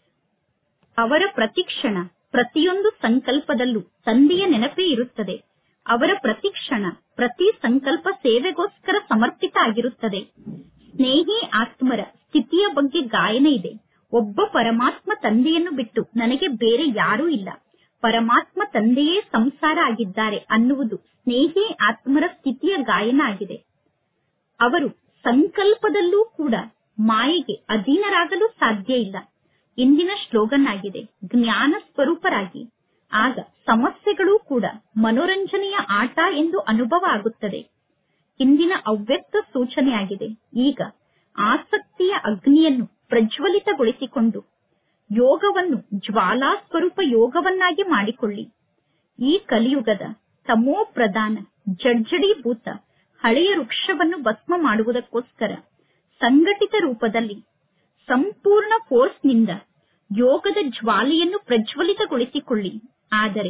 [SPEAKER 1] ಅವರ ಪ್ರತಿಕ್ಷಣ ಪ್ರತಿಯೊಂದು ಸಂಕಲ್ಪದಲ್ಲೂ ತಂದೆಯ ನೆನಪೇ ಇರುತ್ತದೆ. ಅವರ ಪ್ರತಿಕ್ಷಣ ಪ್ರತಿ ಸಂಕಲ್ಪ ಸೇವೆಗೋಸ್ಕರ ಸಮರ್ಪಿತ ಆಗಿರುತ್ತದೆ. ಸ್ನೇಹಿ ಆತ್ಮರ ಸ್ಥಿತಿಯ ಬಗ್ಗೆ ಗಾಯನ ಇದೆ. ಒಬ್ಬ ಪರಮಾತ್ಮ ತಂದೆಯನ್ನು ಬಿಟ್ಟು ನನಗೆ ಬೇರೆ ಯಾರೂ ಇಲ್ಲ. ಪರಮಾತ್ಮ ತಂದೆಯೇ ಸಂಸಾರ ಆಗಿದ್ದಾರೆ ಅನ್ನುವುದು ಸ್ನೇಹಿ ಆತ್ಮರ ಸ್ಥಿತಿಯ ಗಾಯನ ಆಗಿದೆ. ಅವರು ಸಂಕಲ್ಪದಲ್ಲೂ ಕೂಡ ಮಾಯೆಗೆ ಅಧೀನರಾಗಲು ಸಾಧ್ಯ ಇಲ್ಲ. ಇಂದಿನ ಸ್ಲೋಗನ್ ಆಗಿದೆ, ಜ್ಞಾನ ಸ್ವರೂಪರಾಗಿ. ಆಗ ಸಮಸ್ಯೆಗಳೂ ಕೂಡ ಮನೋರಂಜನೆಯ ಆಟ ಎಂದು ಅನುಭವ ಆಗುತ್ತದೆ. ಇಂದಿನ ಅವ್ಯಕ್ತ ಸೂಚನೆಯಾಗಿದೆ. ಈಗ ಆಸಕ್ತಿಯ ಅಗ್ನಿಯನ್ನು ಪ್ರಜ್ವಲಿತಗೊಳಿಸಿಕೊಂಡು ಯೋಗವನ್ನು ಜ್ವಾಲಾ ಸ್ವರೂಪ ಯೋಗವನ್ನಾಗಿ ಮಾಡಿಕೊಳ್ಳಿ. ಈ ಕಲಿಯುಗದ ತಮೋ ಪ್ರಧಾನ ಜಡ್ಜಡೀಭೂತ ಹಳೆಯ ವೃಕ್ಷವನ್ನು ಭಸ್ಮ ಮಾಡುವುದಕ್ಕೋಸ್ಕರ ಸಂಘಟಿತ ರೂಪದಲ್ಲಿ ಸಂಪೂರ್ಣ ಫೋರ್ಸ್ನಿಂದ ಯೋಗದ ಜ್ವಾಲೆಯನ್ನು ಪ್ರಜ್ವಲಿತಗೊಳಿಸಿಕೊಳ್ಳಿ. ಆದರೆ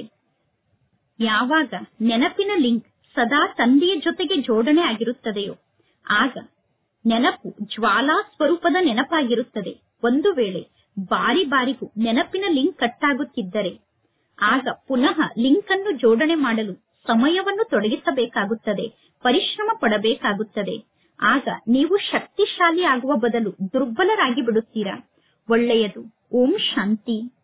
[SPEAKER 1] ಯಾವಾಗ ನೆನಪಿನ ಲಿಂಕ್ ಸದಾ ತಂದೆಯ ಜೊತೆಗೆ ಜೋಡಣೆ ಆಗಿರುತ್ತದೆಯೋ ಆಗ ನೆನಪು ಜ್ವಾಲಾ ಸ್ವರೂಪದ ನೆನಪಾಗಿರುತ್ತದೆ. ಒಂದು ವೇಳೆ ಬಾರಿ ಬಾರಿಗೂ ನೆನಪಿನ ಲಿಂಕ್ ಕಟ್ಟಾಗುತ್ತಿದ್ದರೆ ಆಗ ಪುನಃ ಲಿಂಕ್ ಅನ್ನು ಜೋಡಣೆ ಮಾಡಲು ಸಮಯವನ್ನು ತೊಡಗಿಸಬೇಕಾಗುತ್ತದೆ, ಪರಿಶ್ರಮ ಪಡಬೇಕಾಗುತ್ತದೆ. ಆಗ ನೀವು ಶಕ್ತಿಶಾಲಿ ಆಗುವ ಬದಲು ದುರ್ಬಲರಾಗಿ ಬಿಡುತ್ತೀರಾ. ಒಳ್ಳೆಯದು. ಓಂ ಶಾಂತಿ.